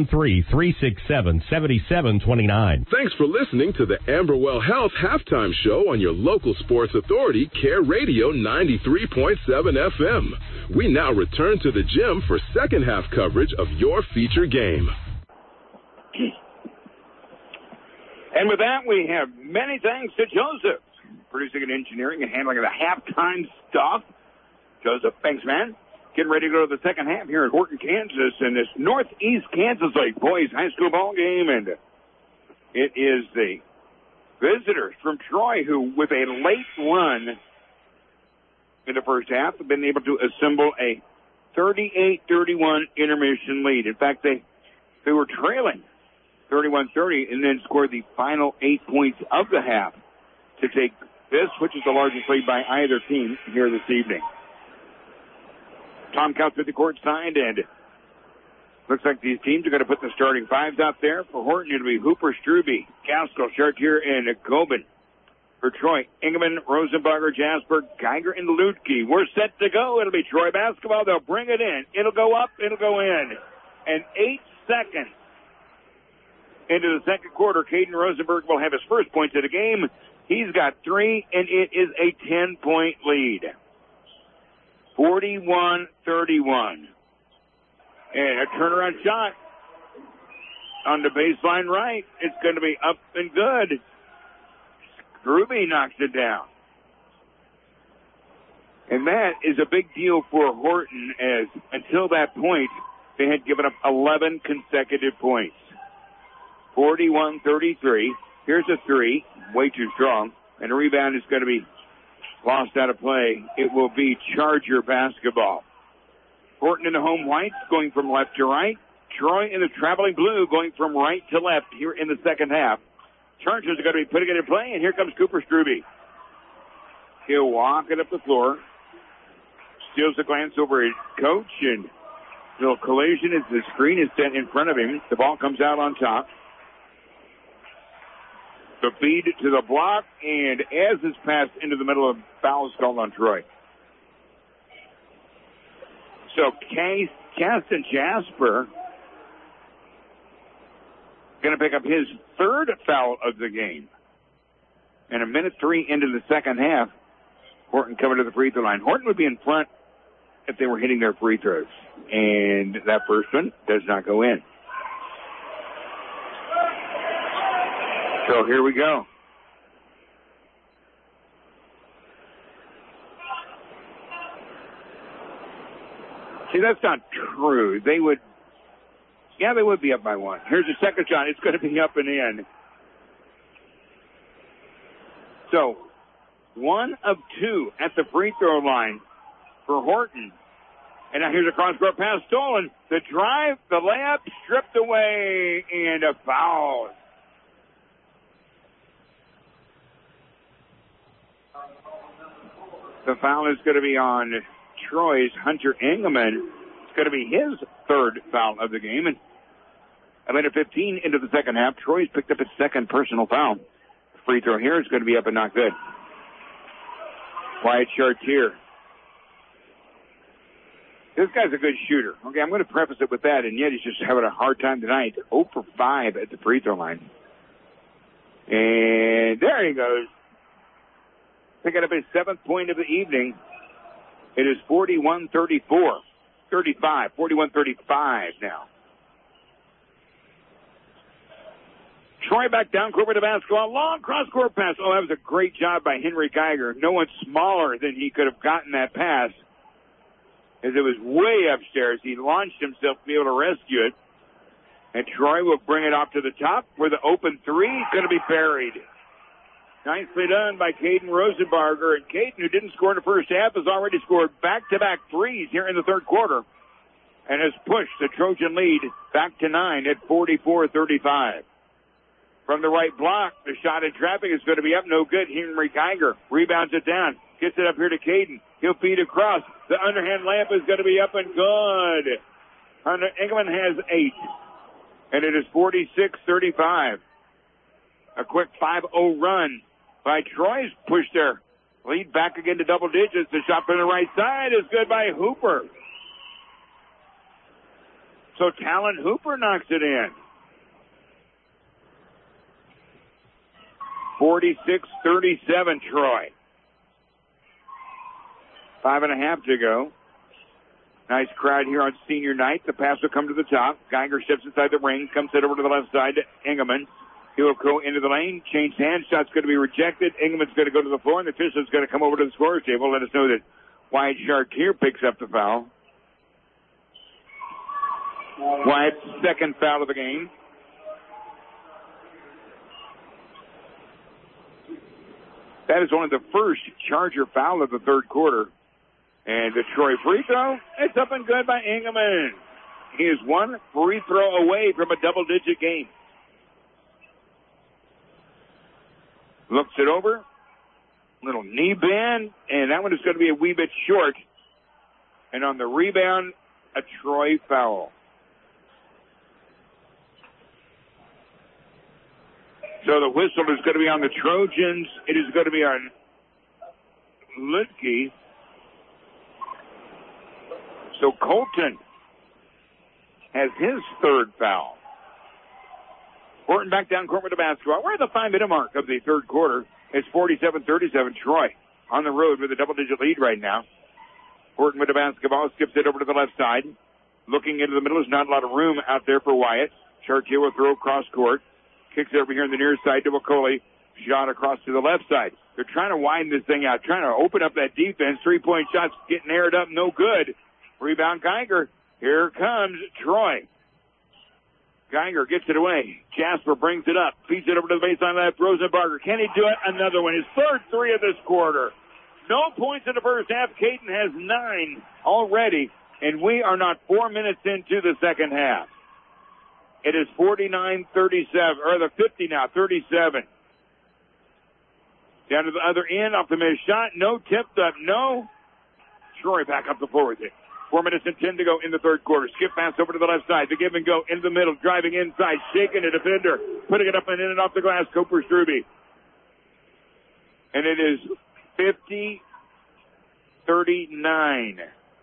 913-367-7729. Thanks for listening to the Amberwell Health Halftime Show on your local sports authority, Care Radio 93.7 FM. We now return to the gym for second half coverage of your feature game. And with that, we have many thanks to Joseph, producing and engineering and handling of the halftime stuff. Joseph, thanks, man. Getting ready to go to the second half here at Horton, Kansas, in this Northeast Kansas Lake boys high school ball game. And it is the visitors from Troy who, with a late run in the first half, have been able to assemble a 38-31 intermission lead. In fact, they were trailing 31-30 and then scored the final 8 points of the half to take this, which is the largest lead by either team here this evening. Tom counts at the court side, and looks like these teams are going to put the starting fives out there. For Horton, it'll be Hooper, Strube, Gaskell, Chartier, and Gobin. For Troy, Engelman, Rosenbarger, Jasper, Geiger, and Lutke. We're set to go. It'll be Troy basketball. They'll bring it in. It'll go up. It'll go in. And 8 seconds into the second quarter, Caden Rosenberg will have his first points of the game. He's got 3, and it is a 10-point lead. 41-31. And a turnaround shot on the baseline right. It's going to be up and good. Ruby knocks it down. And that is a big deal for Horton, as until that point, they had given up 11 consecutive points. 41-33. Here's a 3. Way too strong. And a rebound is going to be lost out of play. It will be Charger basketball. Horton in the home whites going from left to right. Troy in the traveling blue going from right to left here in the second half. Chargers are going to be putting it in play, and here comes Cooper Strube. He'll walk it up the floor. Steals a glance over his coach, and a little collision as the screen is set in front of him. The ball comes out on top. The feed to the block, and as is passed into the middle of foul is called on Troy. So Caston Jasper going to pick up his third foul of the game. And a minute 3 into the second half, Horton coming to the free throw line. Horton would be in front if they were hitting their free throws. And that first one does not go in. So here we go. See, that's not true. They would be up by 1. Here's the second shot. It's going to be up and in. So, 1 of 2 at the free throw line for Horton. And now here's a cross-court pass stolen. The drive, the layup, stripped away, and a foul. The foul is going to be on Troy's Hunter Engelman. It's going to be his third foul of the game. And a minute 15 into the second half, Troy's picked up his second personal foul. Free throw here is going to be up and not good. Wyatt Chartier. This guy's a good shooter. Okay, I'm going to preface it with that, and yet he's just having a hard time tonight. 0 for 5 at the free throw line. And there he goes. Picking up his 7th point of the evening. It is 41-35 now. Troy back down court with the basketball. Long cross-court pass. Oh, that was a great job by Henry Geiger. No one smaller than he could have gotten that pass, as it was way upstairs. He launched himself to be able to rescue it. And Troy will bring it off to the top where the open 3 is going to be buried. Nicely done by Caden Rosenbarger. And Caden, who didn't score in the first half, has already scored back-to-back threes here in the third quarter and has pushed the Trojan lead back to 9 at 44-35. From the right block, the shot in traffic is going to be up. No good. Henry Geiger rebounds it down. Gets it up here to Caden. He'll feed across. The underhand layup is going to be up and good. Hunter Engelman has 8. And it is 46-35. A quick 5-0 run by Troy's pushed their lead back again to double digits. The shot from the right side is good by Hooper. So Talon Hooper knocks it in. 46-37 Troy. 5.5 to go. Nice crowd here on senior night. The pass will come to the top. Geiger steps inside the ring, comes it over to the left side to Engelman. He'll go into the lane, change hands, shot's going to be rejected. Engelman's going to go to the floor, and the official's going to come over to the scorer's table. Let us know that Wyatt Chartier picks up the foul. Wyatt's second foul of the game. That is only the first Charger foul of the third quarter. And the Troy free throw, it's up and good by Engelman. He is 1 free throw away from a double-digit game. Looks it over. Little knee bend, and that one is going to be a wee bit short. And on the rebound, a Troy foul. So the whistle is going to be on the Trojans. It is going to be on Lutke. So Colton has his third foul. Horton back down court with the basketball. We're at the 5-minute mark of the third quarter. It's 47-37. Troy on the road with a double-digit lead right now. Horton with the basketball, skips it over to the left side. Looking into the middle, there's not a lot of room out there for Wyatt. Chartier will throw across court. Kicks it over here on the near side to McCauley. Shot across to the left side. They're trying to widen this thing out, trying to open up that defense. 3-point shots getting aired up, no good. Rebound Geiger. Here comes Troy. Geiger gets it away. Jasper brings it up. Feeds it over to the baseline left. Rosenbarger. Can he do it? Another one. His third three of this quarter. No points in the first half. Caton has 9 already. And we are not 4 minutes into the second half. It is 49-37, or the 50 now, 37. Down to the other end, off the missed shot. No, tipped up, no. Troy back up the floor with it. 4 minutes and 10 to go in the third quarter. Skip pass over to the left side. The give and go in the middle. Driving inside. Shaking a defender. Putting it up and in and off the glass. Cooper Struby. And it is 50-39.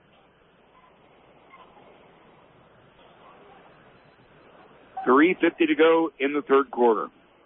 $3:50 to go in the third quarter.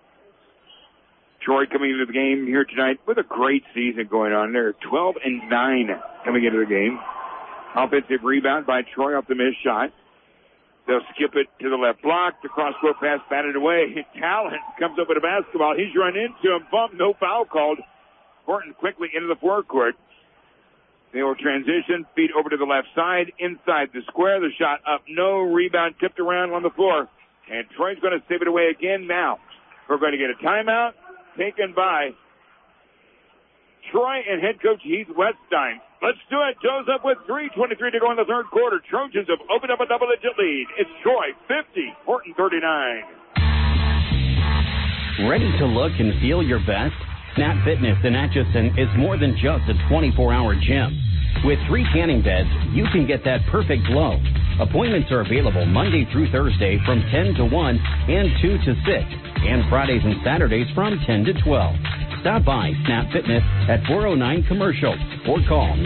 Troy coming into the game here tonight with a great season going on. They're 12-9 coming into the game. Offensive rebound by Troy off the missed shot. They'll skip it to the left block. The cross-court pass batted away. Talent comes up with a basketball. He's run into him. Bump, no foul called. Horton quickly into the forecourt. They will transition. Feed over to the left side. Inside the square. The shot up. No. Rebound tipped around on the floor. And Troy's going to save it away again now. We're going to get a timeout taken by Troy and head coach Heath Wetstein. Let's do it. Joe's up with 3:23 to go in the third quarter. Trojans have opened up a double-digit lead. It's Troy 50, Horton 39. Ready to look and feel your best? Snap Fitness in Atchison is more than just a 24-hour gym. With 3 tanning beds, you can get that perfect glow. Appointments are available Monday through Thursday from 10 to 1 and 2 to 6, and Fridays and Saturdays from 10 to 12. Stop by Snap Fitness at 409 Commercial or call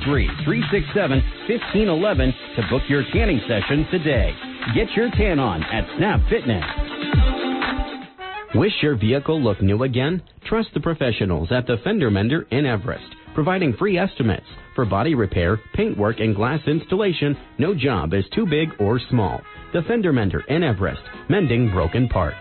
913-367-1511 to book your tanning session today. Get your tan on at Snap Fitness. Wish your vehicle looked new again? Trust the professionals at the Fender Mender in Everest, providing free estimates for body repair, paintwork, and glass installation. No job is too big or small. The Fender Mender in Everest, mending broken parts.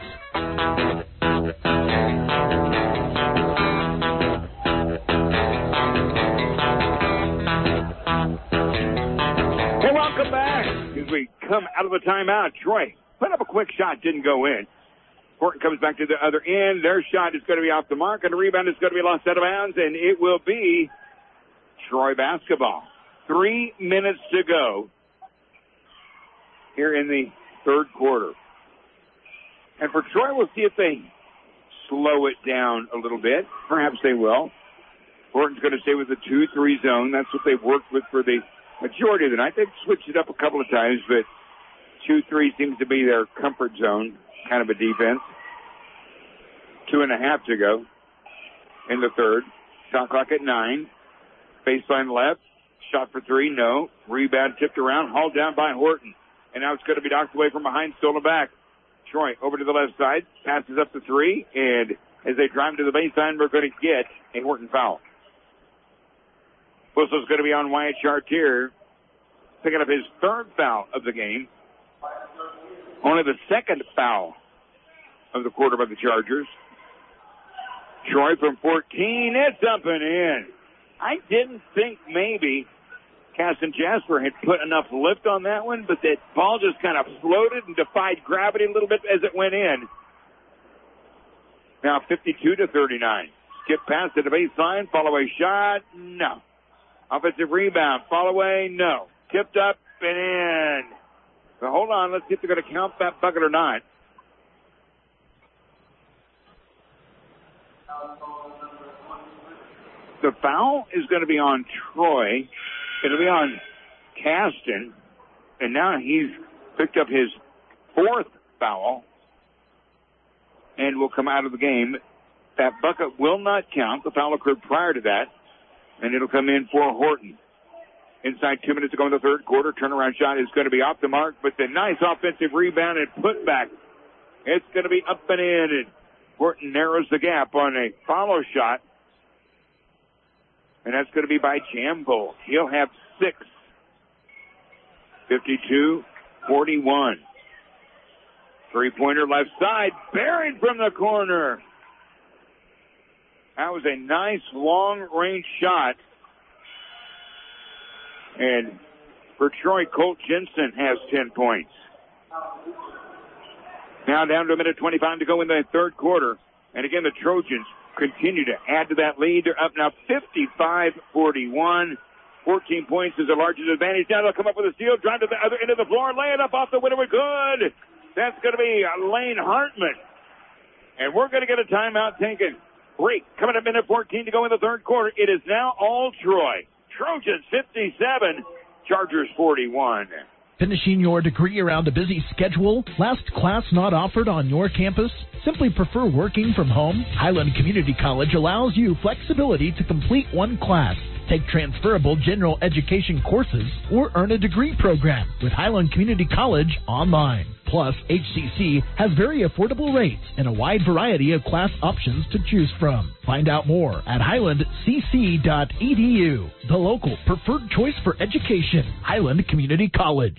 Hey, welcome back. As we come out of the timeout, Troy put up a quick shot, didn't go in. Horton comes back to the other end. Their shot is going to be off the mark, and the rebound is going to be lost out of bounds, and it will be Troy basketball. 3 minutes to go here in the third quarter. And for Troy, we'll see if they slow it down a little bit. Perhaps they will. Horton's going to stay with the 2-3 zone. That's what they've worked with for the majority of the night. They've switched it up a couple of times, but 2-3 seems to be their comfort zone kind of a defense. 2.5 to go in the third. Shot clock at 9. Baseline left. Shot for 3. No. Rebound tipped around. Hauled down by Horton. And now it's going to be knocked away from behind. Stolen back. Troy over to the left side. Passes up to 3. And as they drive to the baseline, we're going to get a Horton foul. Whistle's going to be on Wyatt Chartier. Picking up his third foul of the game. Only the second foul of the quarter by the Chargers. Troy from 14. It's up and in. I didn't think maybe Caston Jasper had put enough lift on that one, but that ball just kind of floated and defied gravity a little bit as it went in. Now 52-39. Skip pass to the baseline. Fall away shot. No. Offensive rebound. Fall away. No. Tipped up and in. So hold on. Let's see if they're going to count that bucket or not. The foul is going to be on Troy. It'll be on Caston. And now he's picked up his fourth foul and will come out of the game. That bucket will not count. The foul occurred prior to that. And it'll come in for Horton. Inside 2 minutes to go in the third quarter. Turnaround shot is going to be off the mark, but the nice offensive rebound and putback. It's going to be up and in, and Horton narrows the gap on a follow shot. And that's going to be by Jambo. He'll have 6. 52-41. Three-pointer left side, buried from the corner. That was a nice long-range shot. And for Troy, Colt Jensen has 10 points. Now down to a minute 25 to go in the third quarter. And again, the Trojans continue to add to that lead. They're up now 55-41. 14 points is the largest advantage. Now they'll come up with a steal, drive to the other end of the floor, lay it up off the window. We're good. That's going to be Lane Hartman. And we're going to get a timeout taken. Break. Coming up minute 14 to go in the third quarter. It is now all Troy. Trojans 57, Chargers 41. Finishing your degree around a busy schedule? Last class not offered on your campus? Simply prefer working from home? Highland Community College allows you flexibility to complete one class, take transferable general education courses, or earn a degree program with Highland Community College online. Plus, HCC has very affordable rates and a wide variety of class options to choose from. Find out more at highlandcc.edu. The local preferred choice for education, Highland Community College.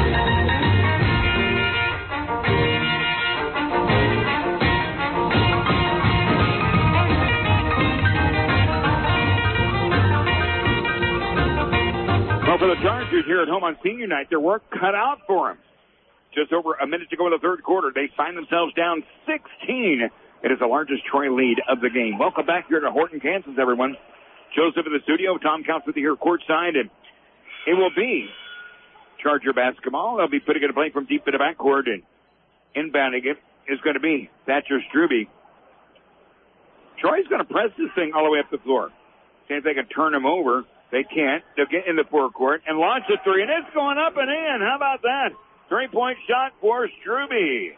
Well, for the Chargers here at home on senior night, their work cut out for them. Just over a minute to go in the third quarter. They find themselves down 16. It is the largest Troy lead of the game. Welcome back here to Horton, Kansas, everyone. Joseph in the studio. Tom Counts with you here courtside. And it will be Charger basketball. They'll be putting it in play from deep in the backcourt. And inbounding it is going to be Thatcher Struby. Troy's going to press this thing all the way up the floor. See if they can turn him over. They can't. They'll get in the forecourt and launch a three. And it's going up and in. How about that? 3-point shot for Struby.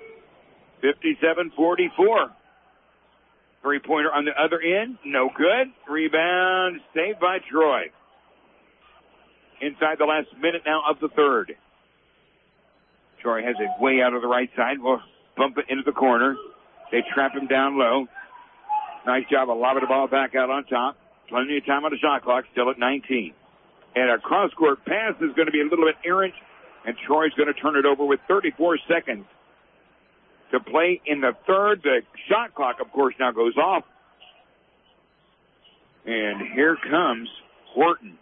57-44. Three-pointer on the other end. No good. Rebound saved by Troy. Inside the last minute now of the third. Troy has it way out of the right side. We'll bump it into the corner. They trap him down low. Nice job of lobbing the ball back out on top. Plenty of time on the shot clock. Still at 19. And a cross-court pass is going to be a little bit errant. And Troy's going to turn it over with 34 seconds to play in the third. The shot clock, of course, now goes off. And here comes Horton.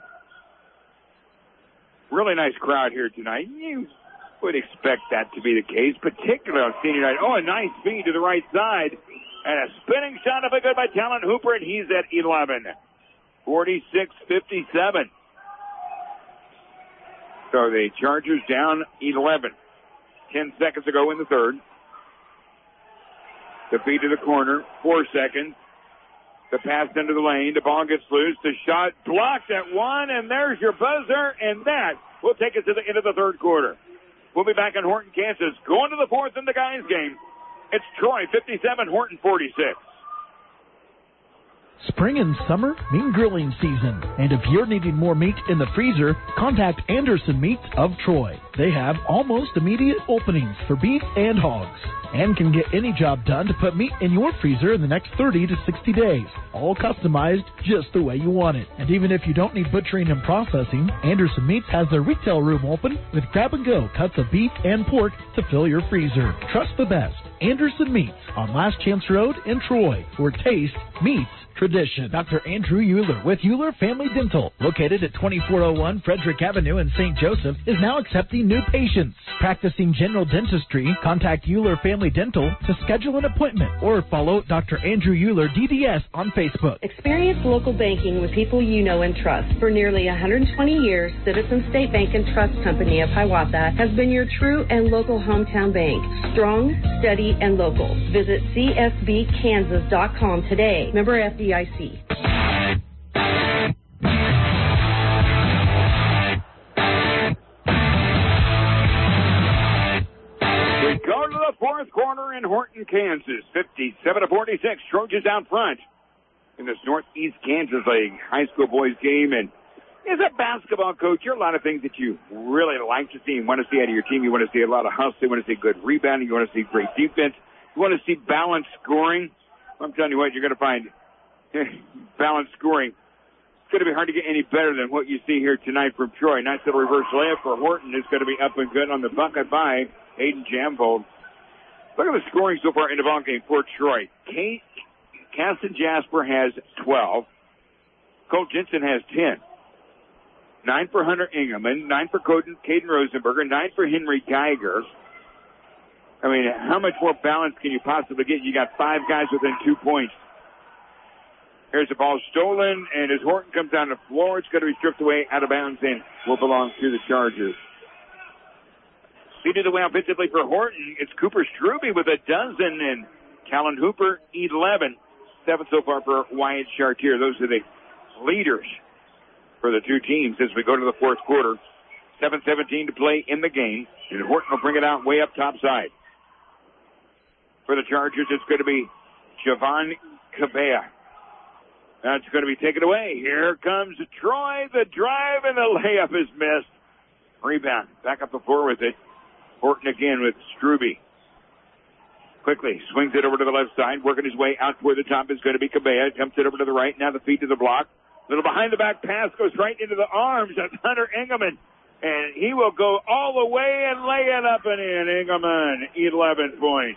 Really nice crowd here tonight. You would expect that to be the case, particularly on senior night. Oh, a nice feed to the right side. And a spinning shot up and good by Talon Hooper, and he's at 11. 46-57. So the Chargers down 11. 10 seconds to go in the third. The feed to the corner. 4 seconds. The pass into the lane. The ball gets loose. The shot blocked at one, and there's your buzzer, and that will take us to the end of the third quarter. We'll be back in Horton, Kansas. Going to the fourth in the guys' game. It's Troy 57, Horton 46. Spring and summer mean grilling season. And if you're needing more meat in the freezer, contact Anderson Meats of Troy. They have almost immediate openings for beef and hogs and can get any job done to put meat in your freezer in the next 30 to 60 days. All customized just the way you want it. And even if you don't need butchering and processing, Anderson Meats has their retail room open with grab-and-go cuts of beef and pork to fill your freezer. Trust the best. Anderson Meats on Last Chance Road in Troy, where taste meets tradition. Dr. Andrew Euler with Euler Family Dental, located at 2401 Frederick Avenue in St. Joseph, is now accepting new patients. Practicing general dentistry, contact Euler Family Dental to schedule an appointment or follow Dr. Andrew Euler DDS on Facebook. Experience local banking with people you know and trust. For nearly 120 years, Citizen State Bank and Trust Company of Hiawatha has been your true and local hometown bank. Strong, steady, and local. Visit csbkansas.com today. Member FDIC. quarter in Horton, Kansas. 57-46. Trojans out front in this Northeast Kansas League high school boys game. And as a basketball coach, there are a lot of things that you really like to see and want to see out of your team. You want to see a lot of hustle. You want to see good rebounding. You want to see great defense. You want to see balanced scoring. I'm telling you what, you're going to find balanced scoring. It's going to be hard to get any better than what you see here tonight from Troy. Nice little reverse layup for Horton. It's going to be up and good on the bucket by Aiden Jamvold. Look at the scoring so far in the ball game for Troy. Caston Jasper has 12. Colt Jensen has 10. 9 for Hunter Engelman, 9 for Caden Rosenberger, 9 for Henry Geiger. I mean, how much more balance can you possibly get? You got 5 guys within 2 points. Here's the ball stolen, and as Horton comes down the floor, it's going to be stripped away out of bounds and will belong to the Chargers. Leading the way offensively for Horton, it's Cooper Struby with a dozen, and Callan Hooper, 11. 7 so far for Wyatt Chartier. Those are the leaders for the two teams as we go to the fourth quarter. 7:17 to play in the game, and Horton will bring it out way up top side. For the Chargers, it's going to be Javon Cabea. That's going to be taken away. Here comes Troy. The drive and the layup is missed. Rebound. Back up the floor with it. Horton again with Struby. Quickly swings it over to the left side, working his way out toward the top is going to be Cabea. Dumps it over to the right. Now the feet to the block. Little behind the back pass goes right into the arms of Hunter Engelman. And he will go all the way and lay it up and in. Engelman, 11 points.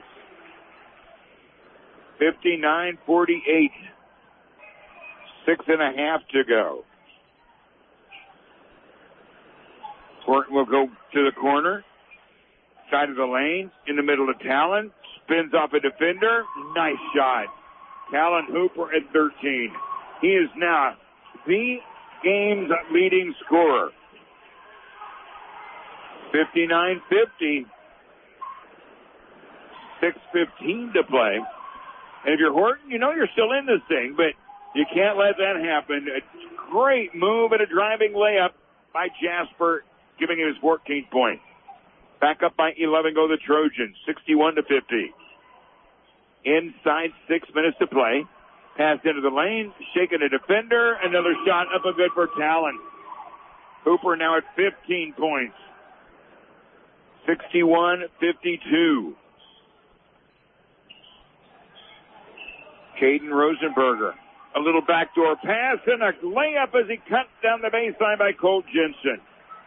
59-48. 6.5 to go. Horton will go to the corner. Side of the lane. In the middle of Talon. Spins off a defender. Nice shot. Callan Hooper at 13. He is now the game's leading scorer. 59-50. 6:15 to play. And if you're Horton, you know you're still in this thing, but you can't let that happen. A great move and a driving layup by Jasper, giving him his 14th point. Back up by 11 go the Trojans, 61-50. Inside 6 minutes to play. Pass into the lane, shaking a defender. Another shot up and good for Talon. Hooper now at 15 points. 61-52. Caden Rosenberger. A little backdoor pass and a layup as he cut down the baseline by Colt Jensen.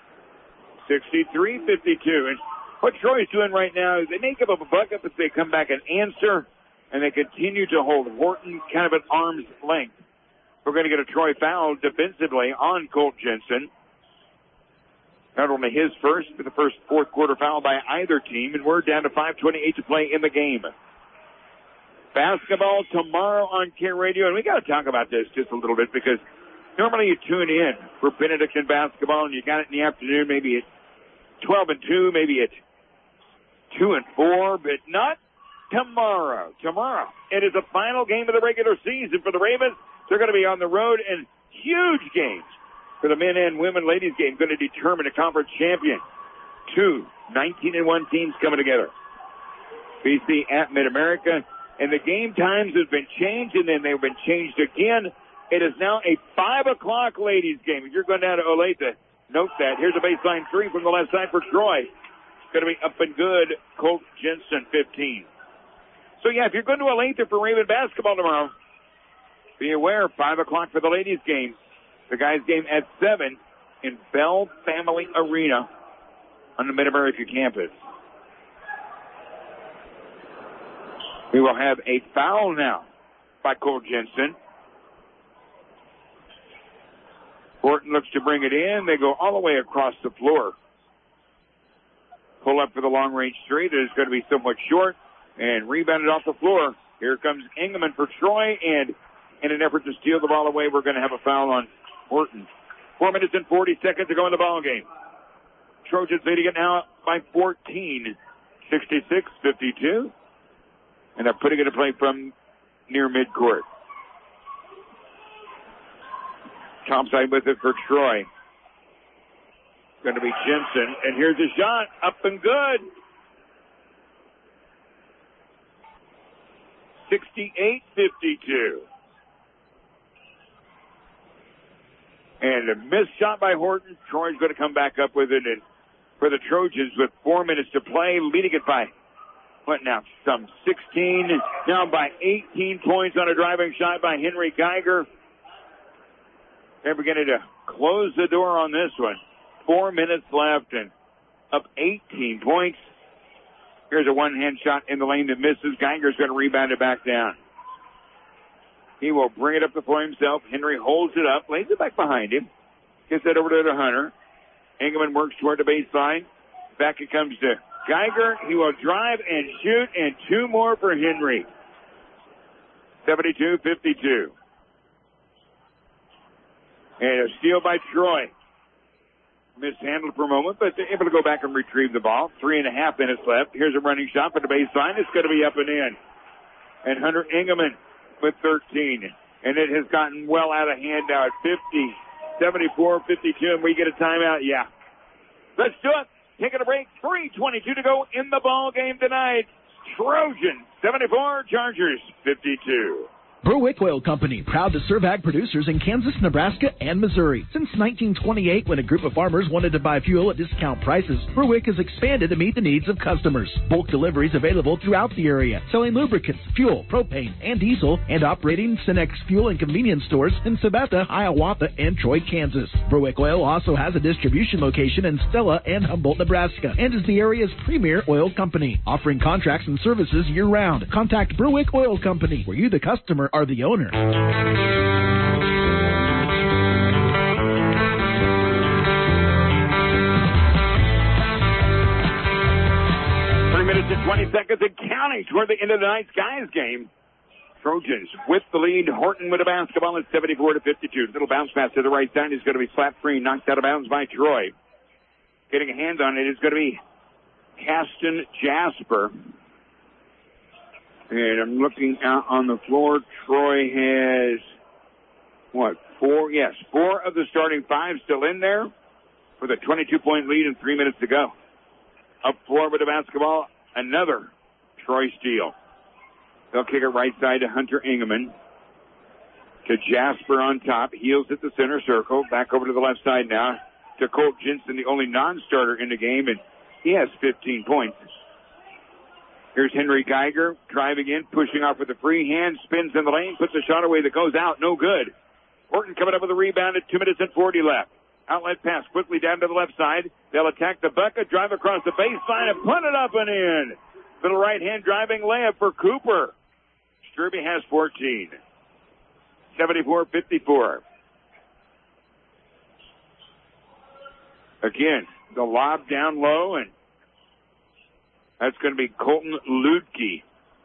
63-52. And what Troy's doing right now is they may give up a bucket, but they come back and answer, and they continue to hold Horton kind of at arm's length. We're going to get a Troy foul defensively on Colt Jensen. Not only his first, but the first fourth quarter foul by either team, and we're down to 5:28 to play in the game. Basketball tomorrow on Care Radio, and we got to talk about this just a little bit because normally you tune in for Benedictine basketball, and you got it in the afternoon, maybe at 12-2, maybe at 2-4, but not tomorrow. Tomorrow, it is the final game of the regular season for the Ravens. They're going to be on the road, and huge games for the men and women ladies game going to determine a conference champion. 2 19-1 teams coming together. BC at Mid-America. And the game times have been changed, and then they've been changed again. It is now a 5 o'clock ladies game. If you're going down to Olathe, note that. Here's a baseline three from the left side for Troy. It's going to be up and good. Colt Jensen, 15. So, yeah, if you're going to Olathe for Raven basketball tomorrow, be aware, 5 o'clock for the ladies game. The guys game at 7 in Bell Family Arena on the Mid-America campus. We will have a foul now by Colt Jensen. Horton looks to bring it in. They go all the way across the floor. Pull up for the long-range three. That is going to be somewhat short and rebounded off the floor. Here comes Engelman for Troy, and in an effort to steal the ball away, we're going to have a foul on Horton. 4 minutes and 40 seconds to go in the ball game. Trojans leading it now by 14, 66-52. And they're putting it in play from near midcourt. Topside with it for Troy. Going to be Jensen. And here's a shot. Up and good. 68-52. And a missed shot by Horton. Troy's going to come back up with it. And for the Trojans with 4 minutes to play, leading it by, what now, some 16, down by 18 points on a driving shot by Henry Geiger. They're beginning to close the door on this one. 4 minutes left and up 18 points. Here's a one-hand shot in the lane that misses. Geiger's going to rebound it back down. He will bring it up the floor himself. Henry holds it up, lays it back behind him. Gets it over to the Hunter. Engelman works toward the baseline. Back it comes to Geiger. He will drive and shoot, and two more for Henry. 72-52. And a steal by Troy. Mishandled for a moment, but they're able to go back and retrieve the ball. 3.5 minutes left. Here's a running shot for the baseline. It's going to be up and in. And Hunter Engelman with 13. And it has gotten well out of hand now at 74-52, and we get a timeout. Yeah. Let's do it. Taking a break. 3:22 to go in the ball game tonight. Trojans 74, Chargers 52. Berwick Oil Company, proud to serve ag producers in Kansas, Nebraska, and Missouri. Since 1928, when a group of farmers wanted to buy fuel at discount prices, Berwick has expanded to meet the needs of customers. Bulk deliveries available throughout the area, selling lubricants, fuel, propane, and diesel, and operating Cenex fuel and convenience stores in Sabetta, Hiawatha, and Troy, Kansas. Berwick Oil also has a distribution location in Stella and Humboldt, Nebraska, and is the area's premier oil company, offering contracts and services year-round. Contact Berwick Oil Company, where you, the customer, are the owner. 3 minutes and 20 seconds and counting toward the end of the night Skies game. Trojans with the lead. Horton with a basketball at 74-52. Little bounce pass to the right side is going to be flat free, knocked out of bounds by Troy. Getting a hand on it is going to be Caston Jasper. And I'm looking out on the floor. Troy has, four? Yes, 4 of the starting 5 still in there with a 22-point lead and 3 minutes to go. Up floor with the basketball, another Troy steal. They'll kick it right side to Hunter Engelman. To Jasper on top. Heels at the center circle. Back over to the left side now to Colt Jensen, the only non-starter in the game, and he has 15 points. Here's Henry Geiger driving in, pushing off with a free hand, spins in the lane, puts a shot away that goes out, no good. Horton coming up with a rebound at 2 minutes and 40 left. Outlet pass quickly down to the left side. They'll attack the bucket, drive across the baseline, and punt it up and in. Little right hand driving layup for Cooper. Sturby has 14. 74-54. Again, the lob down low, and that's going to be Colton Ludke.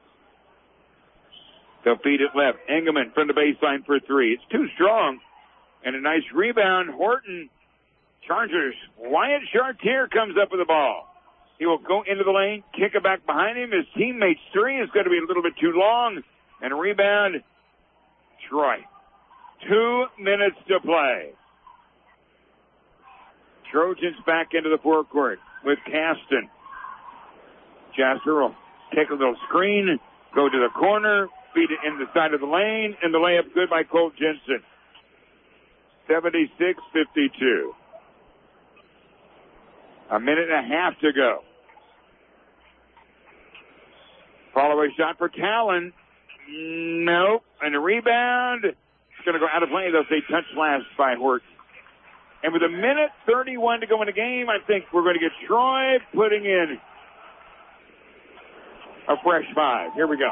They'll feed it left. Engelman from the baseline for 3. It's too strong. And a nice rebound. Horton, Chargers. Wyatt Chartier comes up with the ball. He will go into the lane, kick it back behind him. His teammate's 3 is going to be a little bit too long. And a rebound, Troy. 2 minutes to play. Trojans back into the forecourt with Caston. Jasper will take a little screen, go to the corner, feed it in the side of the lane, and the layup good by Colt Jensen. 76-52. A minute and a half to go. Follow-away shot for Talon. Nope. And the rebound. It's going to go out of play. They'll say touch last by Horton. And with a minute 31 to go in the game, I think we're going to get Troy putting in a fresh 5. Here we go.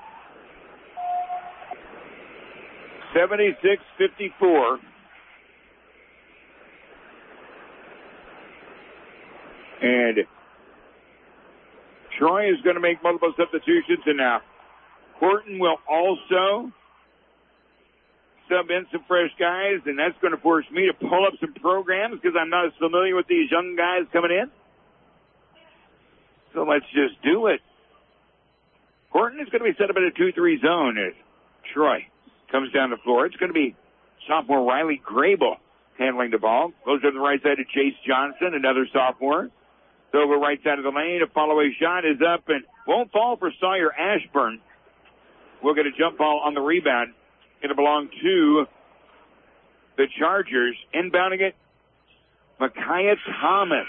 76-54. And Troy is going to make multiple substitutions, and now Horton will also sub in some fresh guys, and that's going to force me to pull up some programs because I'm not as familiar with these young guys coming in. So let's just do it. Horton is going to be set up in a 2-3 zone as Troy comes down the floor. It's going to be sophomore Riley Grable handling the ball. Goes to the right side to Chase Johnson, another sophomore. So over right side of the lane, a follow-away shot is up and won't fall for Sawyer Ashburn. will get a jump ball on the rebound. It'll belong to the Chargers. Inbounding it, Micaiah Thomas.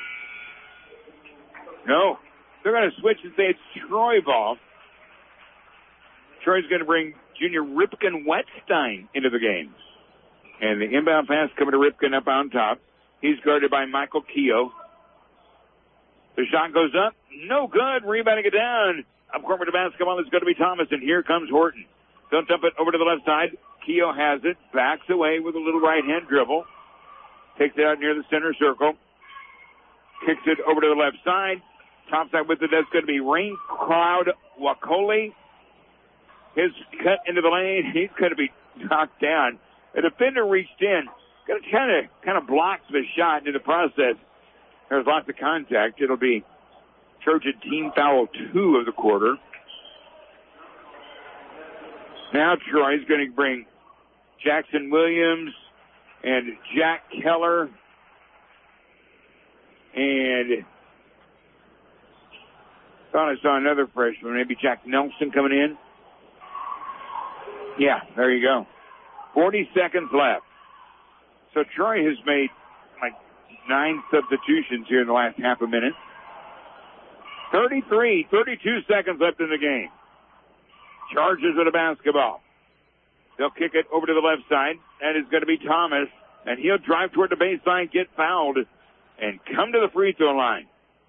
No, they're going to switch and say it's Troy ball. Troy's going to bring junior Ripken Wetstein into the game. And the inbound pass coming to Ripken up on top. He's guarded by Michael Keogh. The shot goes up. No good. Rebounding it down. Up court with the basketball is going to be Thomas. And here comes Horton. They'll dump it over to the left side. Keogh has it. Backs away with a little right-hand dribble. Takes it out near the center circle. Kicks it over to the left side. Top side with it. That's going to be Rain Cloud Wakoli. His cut into the lane. He's going to be knocked down. A defender reached in. Going to kind of block the shot in the process. There's lots of contact. It'll be Trojan team foul 2 of the quarter. Now Troy's going to bring Jackson Williams and Jack Keller and thought I saw another freshman, maybe Jack Nelson coming in. Yeah, there you go. 40 seconds left. So Troy has made like 9 substitutions here in the last half a minute. 32 seconds left in the game. Chargers with a basketball. They'll kick it over to the left side. That is going to be Thomas. And he'll drive toward the baseline, get fouled, and come to the free throw line.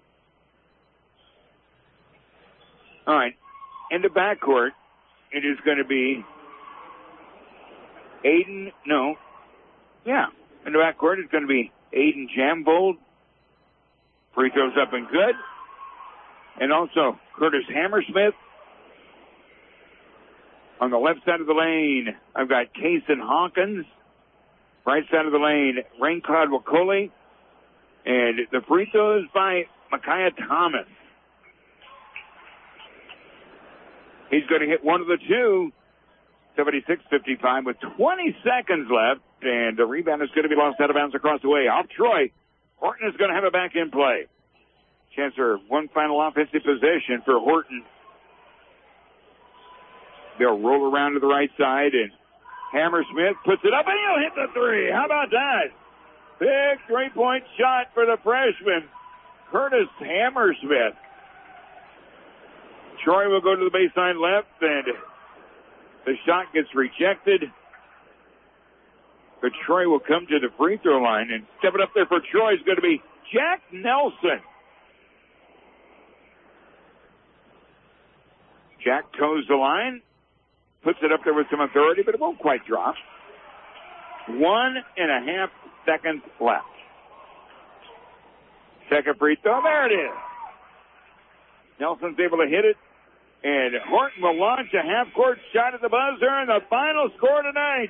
All right. In the backcourt, it is going to be in the backcourt, it's going to be Aiden Jambold. Free throws up and good. And also Curtis Hammersmith. On the left side of the lane, I've got Kaysen Hawkins. Right side of the lane, Rain Cloud Wakoli. And the free throws by Micaiah Thomas. He's going to hit one of the two. 76-55 with 20 seconds left. And the rebound is going to be lost out of bounds across the way. Off Troy. Horton is going to have it back in play. Chance for one final offensive possession for Horton. They'll roll around to the right side, and Hammersmith puts it up, and he'll hit the three. How about that? Big three-point shot for the freshman, Curtis Hammersmith. Troy will go to the baseline left, and the shot gets rejected. But Troy will come to the free throw line, and stepping up there for Troy is going to be Jack Nelson. Jack toes the line, puts it up there with some authority, but it won't quite drop. 1.5 seconds left. Second free throw, there it is. Nelson's able to hit it, and Horton will launch a half-court shot at the buzzer, and the final score tonight,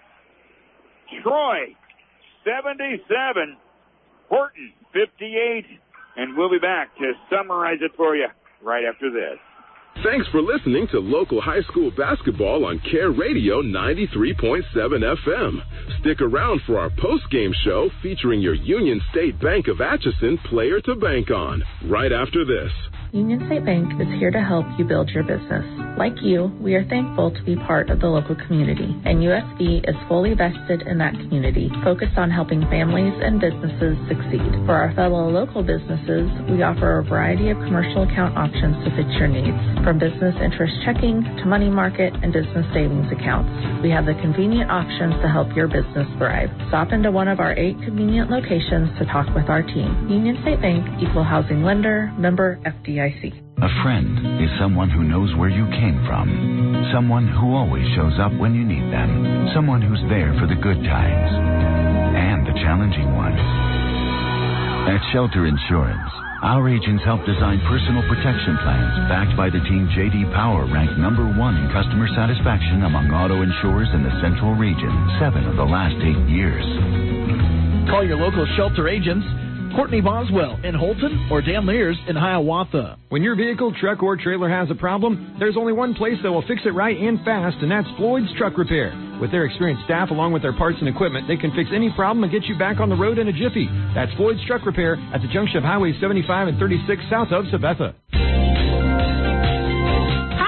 Troy 77, Horton 58, and we'll be back to summarize it for you right after this. Thanks for listening to local high school basketball on Care Radio 93.7 FM. Stick around for our post-game show featuring your Union State Bank of Atchison player to bank on right after this. Union State Bank is here to help you build your business. Like you, we are thankful to be part of the local community, and USB is fully vested in that community, focused on helping families and businesses succeed. For our fellow local businesses, we offer a variety of commercial account options to fit your needs, from business interest checking to money market and business savings accounts. We have the convenient options to help your business thrive. Stop into one of our 8 convenient locations to talk with our team. Union State Bank, Equal Housing Lender, member FDIC. A friend is someone who knows where you came from. Someone who always shows up when you need them. Someone who's there for the good times and the challenging ones. At Shelter Insurance, our agents help design personal protection plans backed by the team J.D. Power ranked #1 in customer satisfaction among auto insurers in the Central Region 7 of the last 8 years. Call your local Shelter agents. Courtney Boswell in Holton or Dan Lears in Hiawatha. When your vehicle, truck, or trailer has a problem, there's only one place that will fix it right and fast, and that's Floyd's Truck Repair. With their experienced staff along with their parts and equipment, they can fix any problem and get you back on the road in a jiffy. That's Floyd's Truck Repair at the junction of Highway 75 and 36 south of Sabetha. Hi.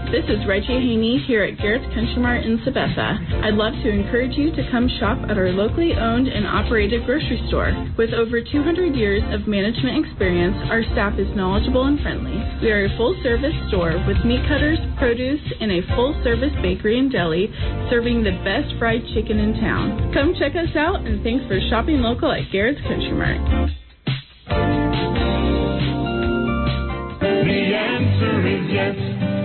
This is Reggie Haney here at Garrett's Country Mart in Sabetha. I'd love to encourage you to come shop at our locally owned and operated grocery store. With over 200 years of management experience, our staff is knowledgeable and friendly. We are a full-service store with meat cutters, produce, and a full-service bakery and deli, serving the best fried chicken in town. Come check us out, and thanks for shopping local at Garrett's Country Mart. The answer is yes,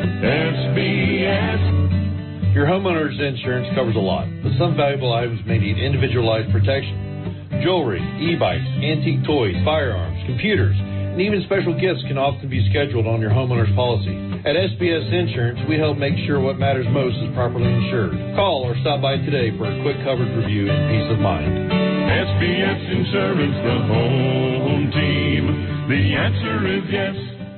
SBS. Your homeowner's insurance covers a lot, but some valuable items may need individualized protection. Jewelry, e-bikes, antique toys, firearms, computers, and even special gifts can often be scheduled on your homeowner's policy. At SBS Insurance, we help make sure what matters most is properly insured. Call or stop by today for a quick coverage review and peace of mind. SBS Insurance, the home team. The answer is yes.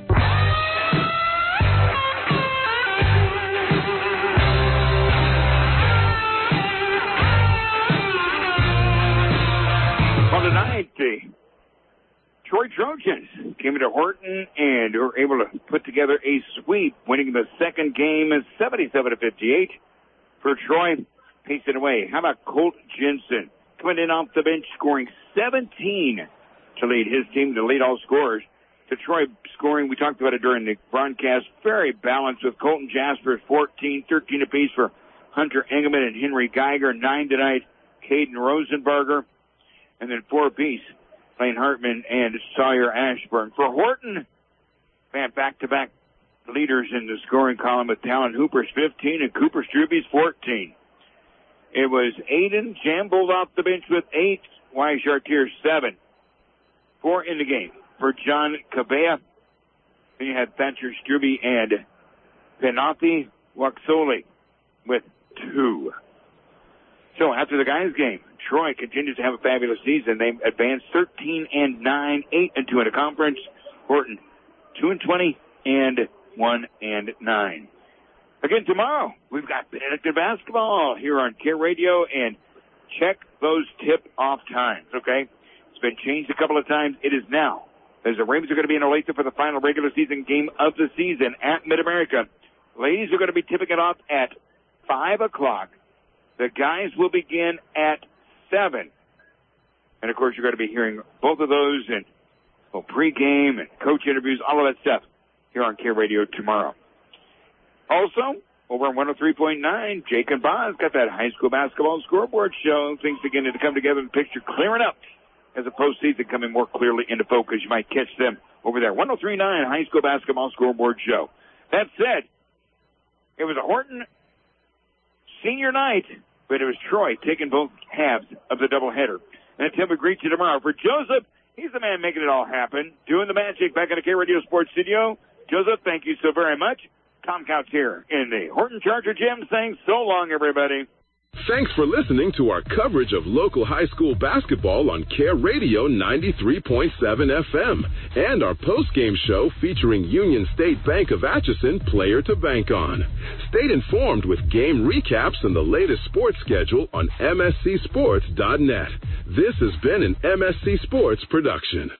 Well, tonight, the Troy Trojans came into Horton and were able to put together a sweep, winning the second game 77-58 for Troy. Pacing away. How about Colt Jensen coming in off the bench, scoring 17 to lead his team, to lead all scorers. Detroit scoring, we talked about it during the broadcast, very balanced with Colton Jasper 14, 13 apiece for Hunter Engelman and Henry Geiger, 9 tonight, Caden Rosenberger, and then 4 apiece, Lane Hartman and Sawyer Ashburn. For Horton, man, back-to-back leaders in the scoring column with Talon Hooper's 15 and Cooper Struby's 14. It was Aiden Jambold off the bench with 8, Wise Chartier 7. 4 in the game for John Cabea. Then you had Thatcher Struby and Penathi Waxoli with 2. So after the guys' game, Troy continues to have a fabulous season. They advanced 13-9, 8-2 in a conference. Horton 2-20 and 1-9. Again tomorrow, we've got Benedictine basketball here on Care Radio, and check those tip-off times. Okay, it's been changed a couple of times. It is now, as the Ravens are going to be in Olathe for the final regular season game of the season at Mid-America. Ladies are going to be tipping it off at 5 o'clock. The guys will begin at 7. And, of course, you're going to be hearing both of those and pregame and coach interviews, all of that stuff here on Care Radio tomorrow. Also, over on 103.9, Jake and Boz got that high school basketball scoreboard show. Things beginning to come together and the picture clearing up as the postseason coming more clearly into focus. You might catch them over there. 103.9 high school basketball scoreboard show. That said, it was a Horton senior night, but it was Troy taking both halves of the doubleheader. And until we greet you tomorrow, for Joseph, he's the man making it all happen, doing the magic back in the K Radio Sports Studio. Joseph, thank you so very much. Tom Couch here in the Horton Charger Gym saying so long, everybody. Thanks for listening to our coverage of local high school basketball on Care Radio 93.7 FM and our postgame show featuring Union State Bank of Atchison player to bank on. Stay informed with game recaps and the latest sports schedule on MSCSports.net. This has been an MSC Sports production.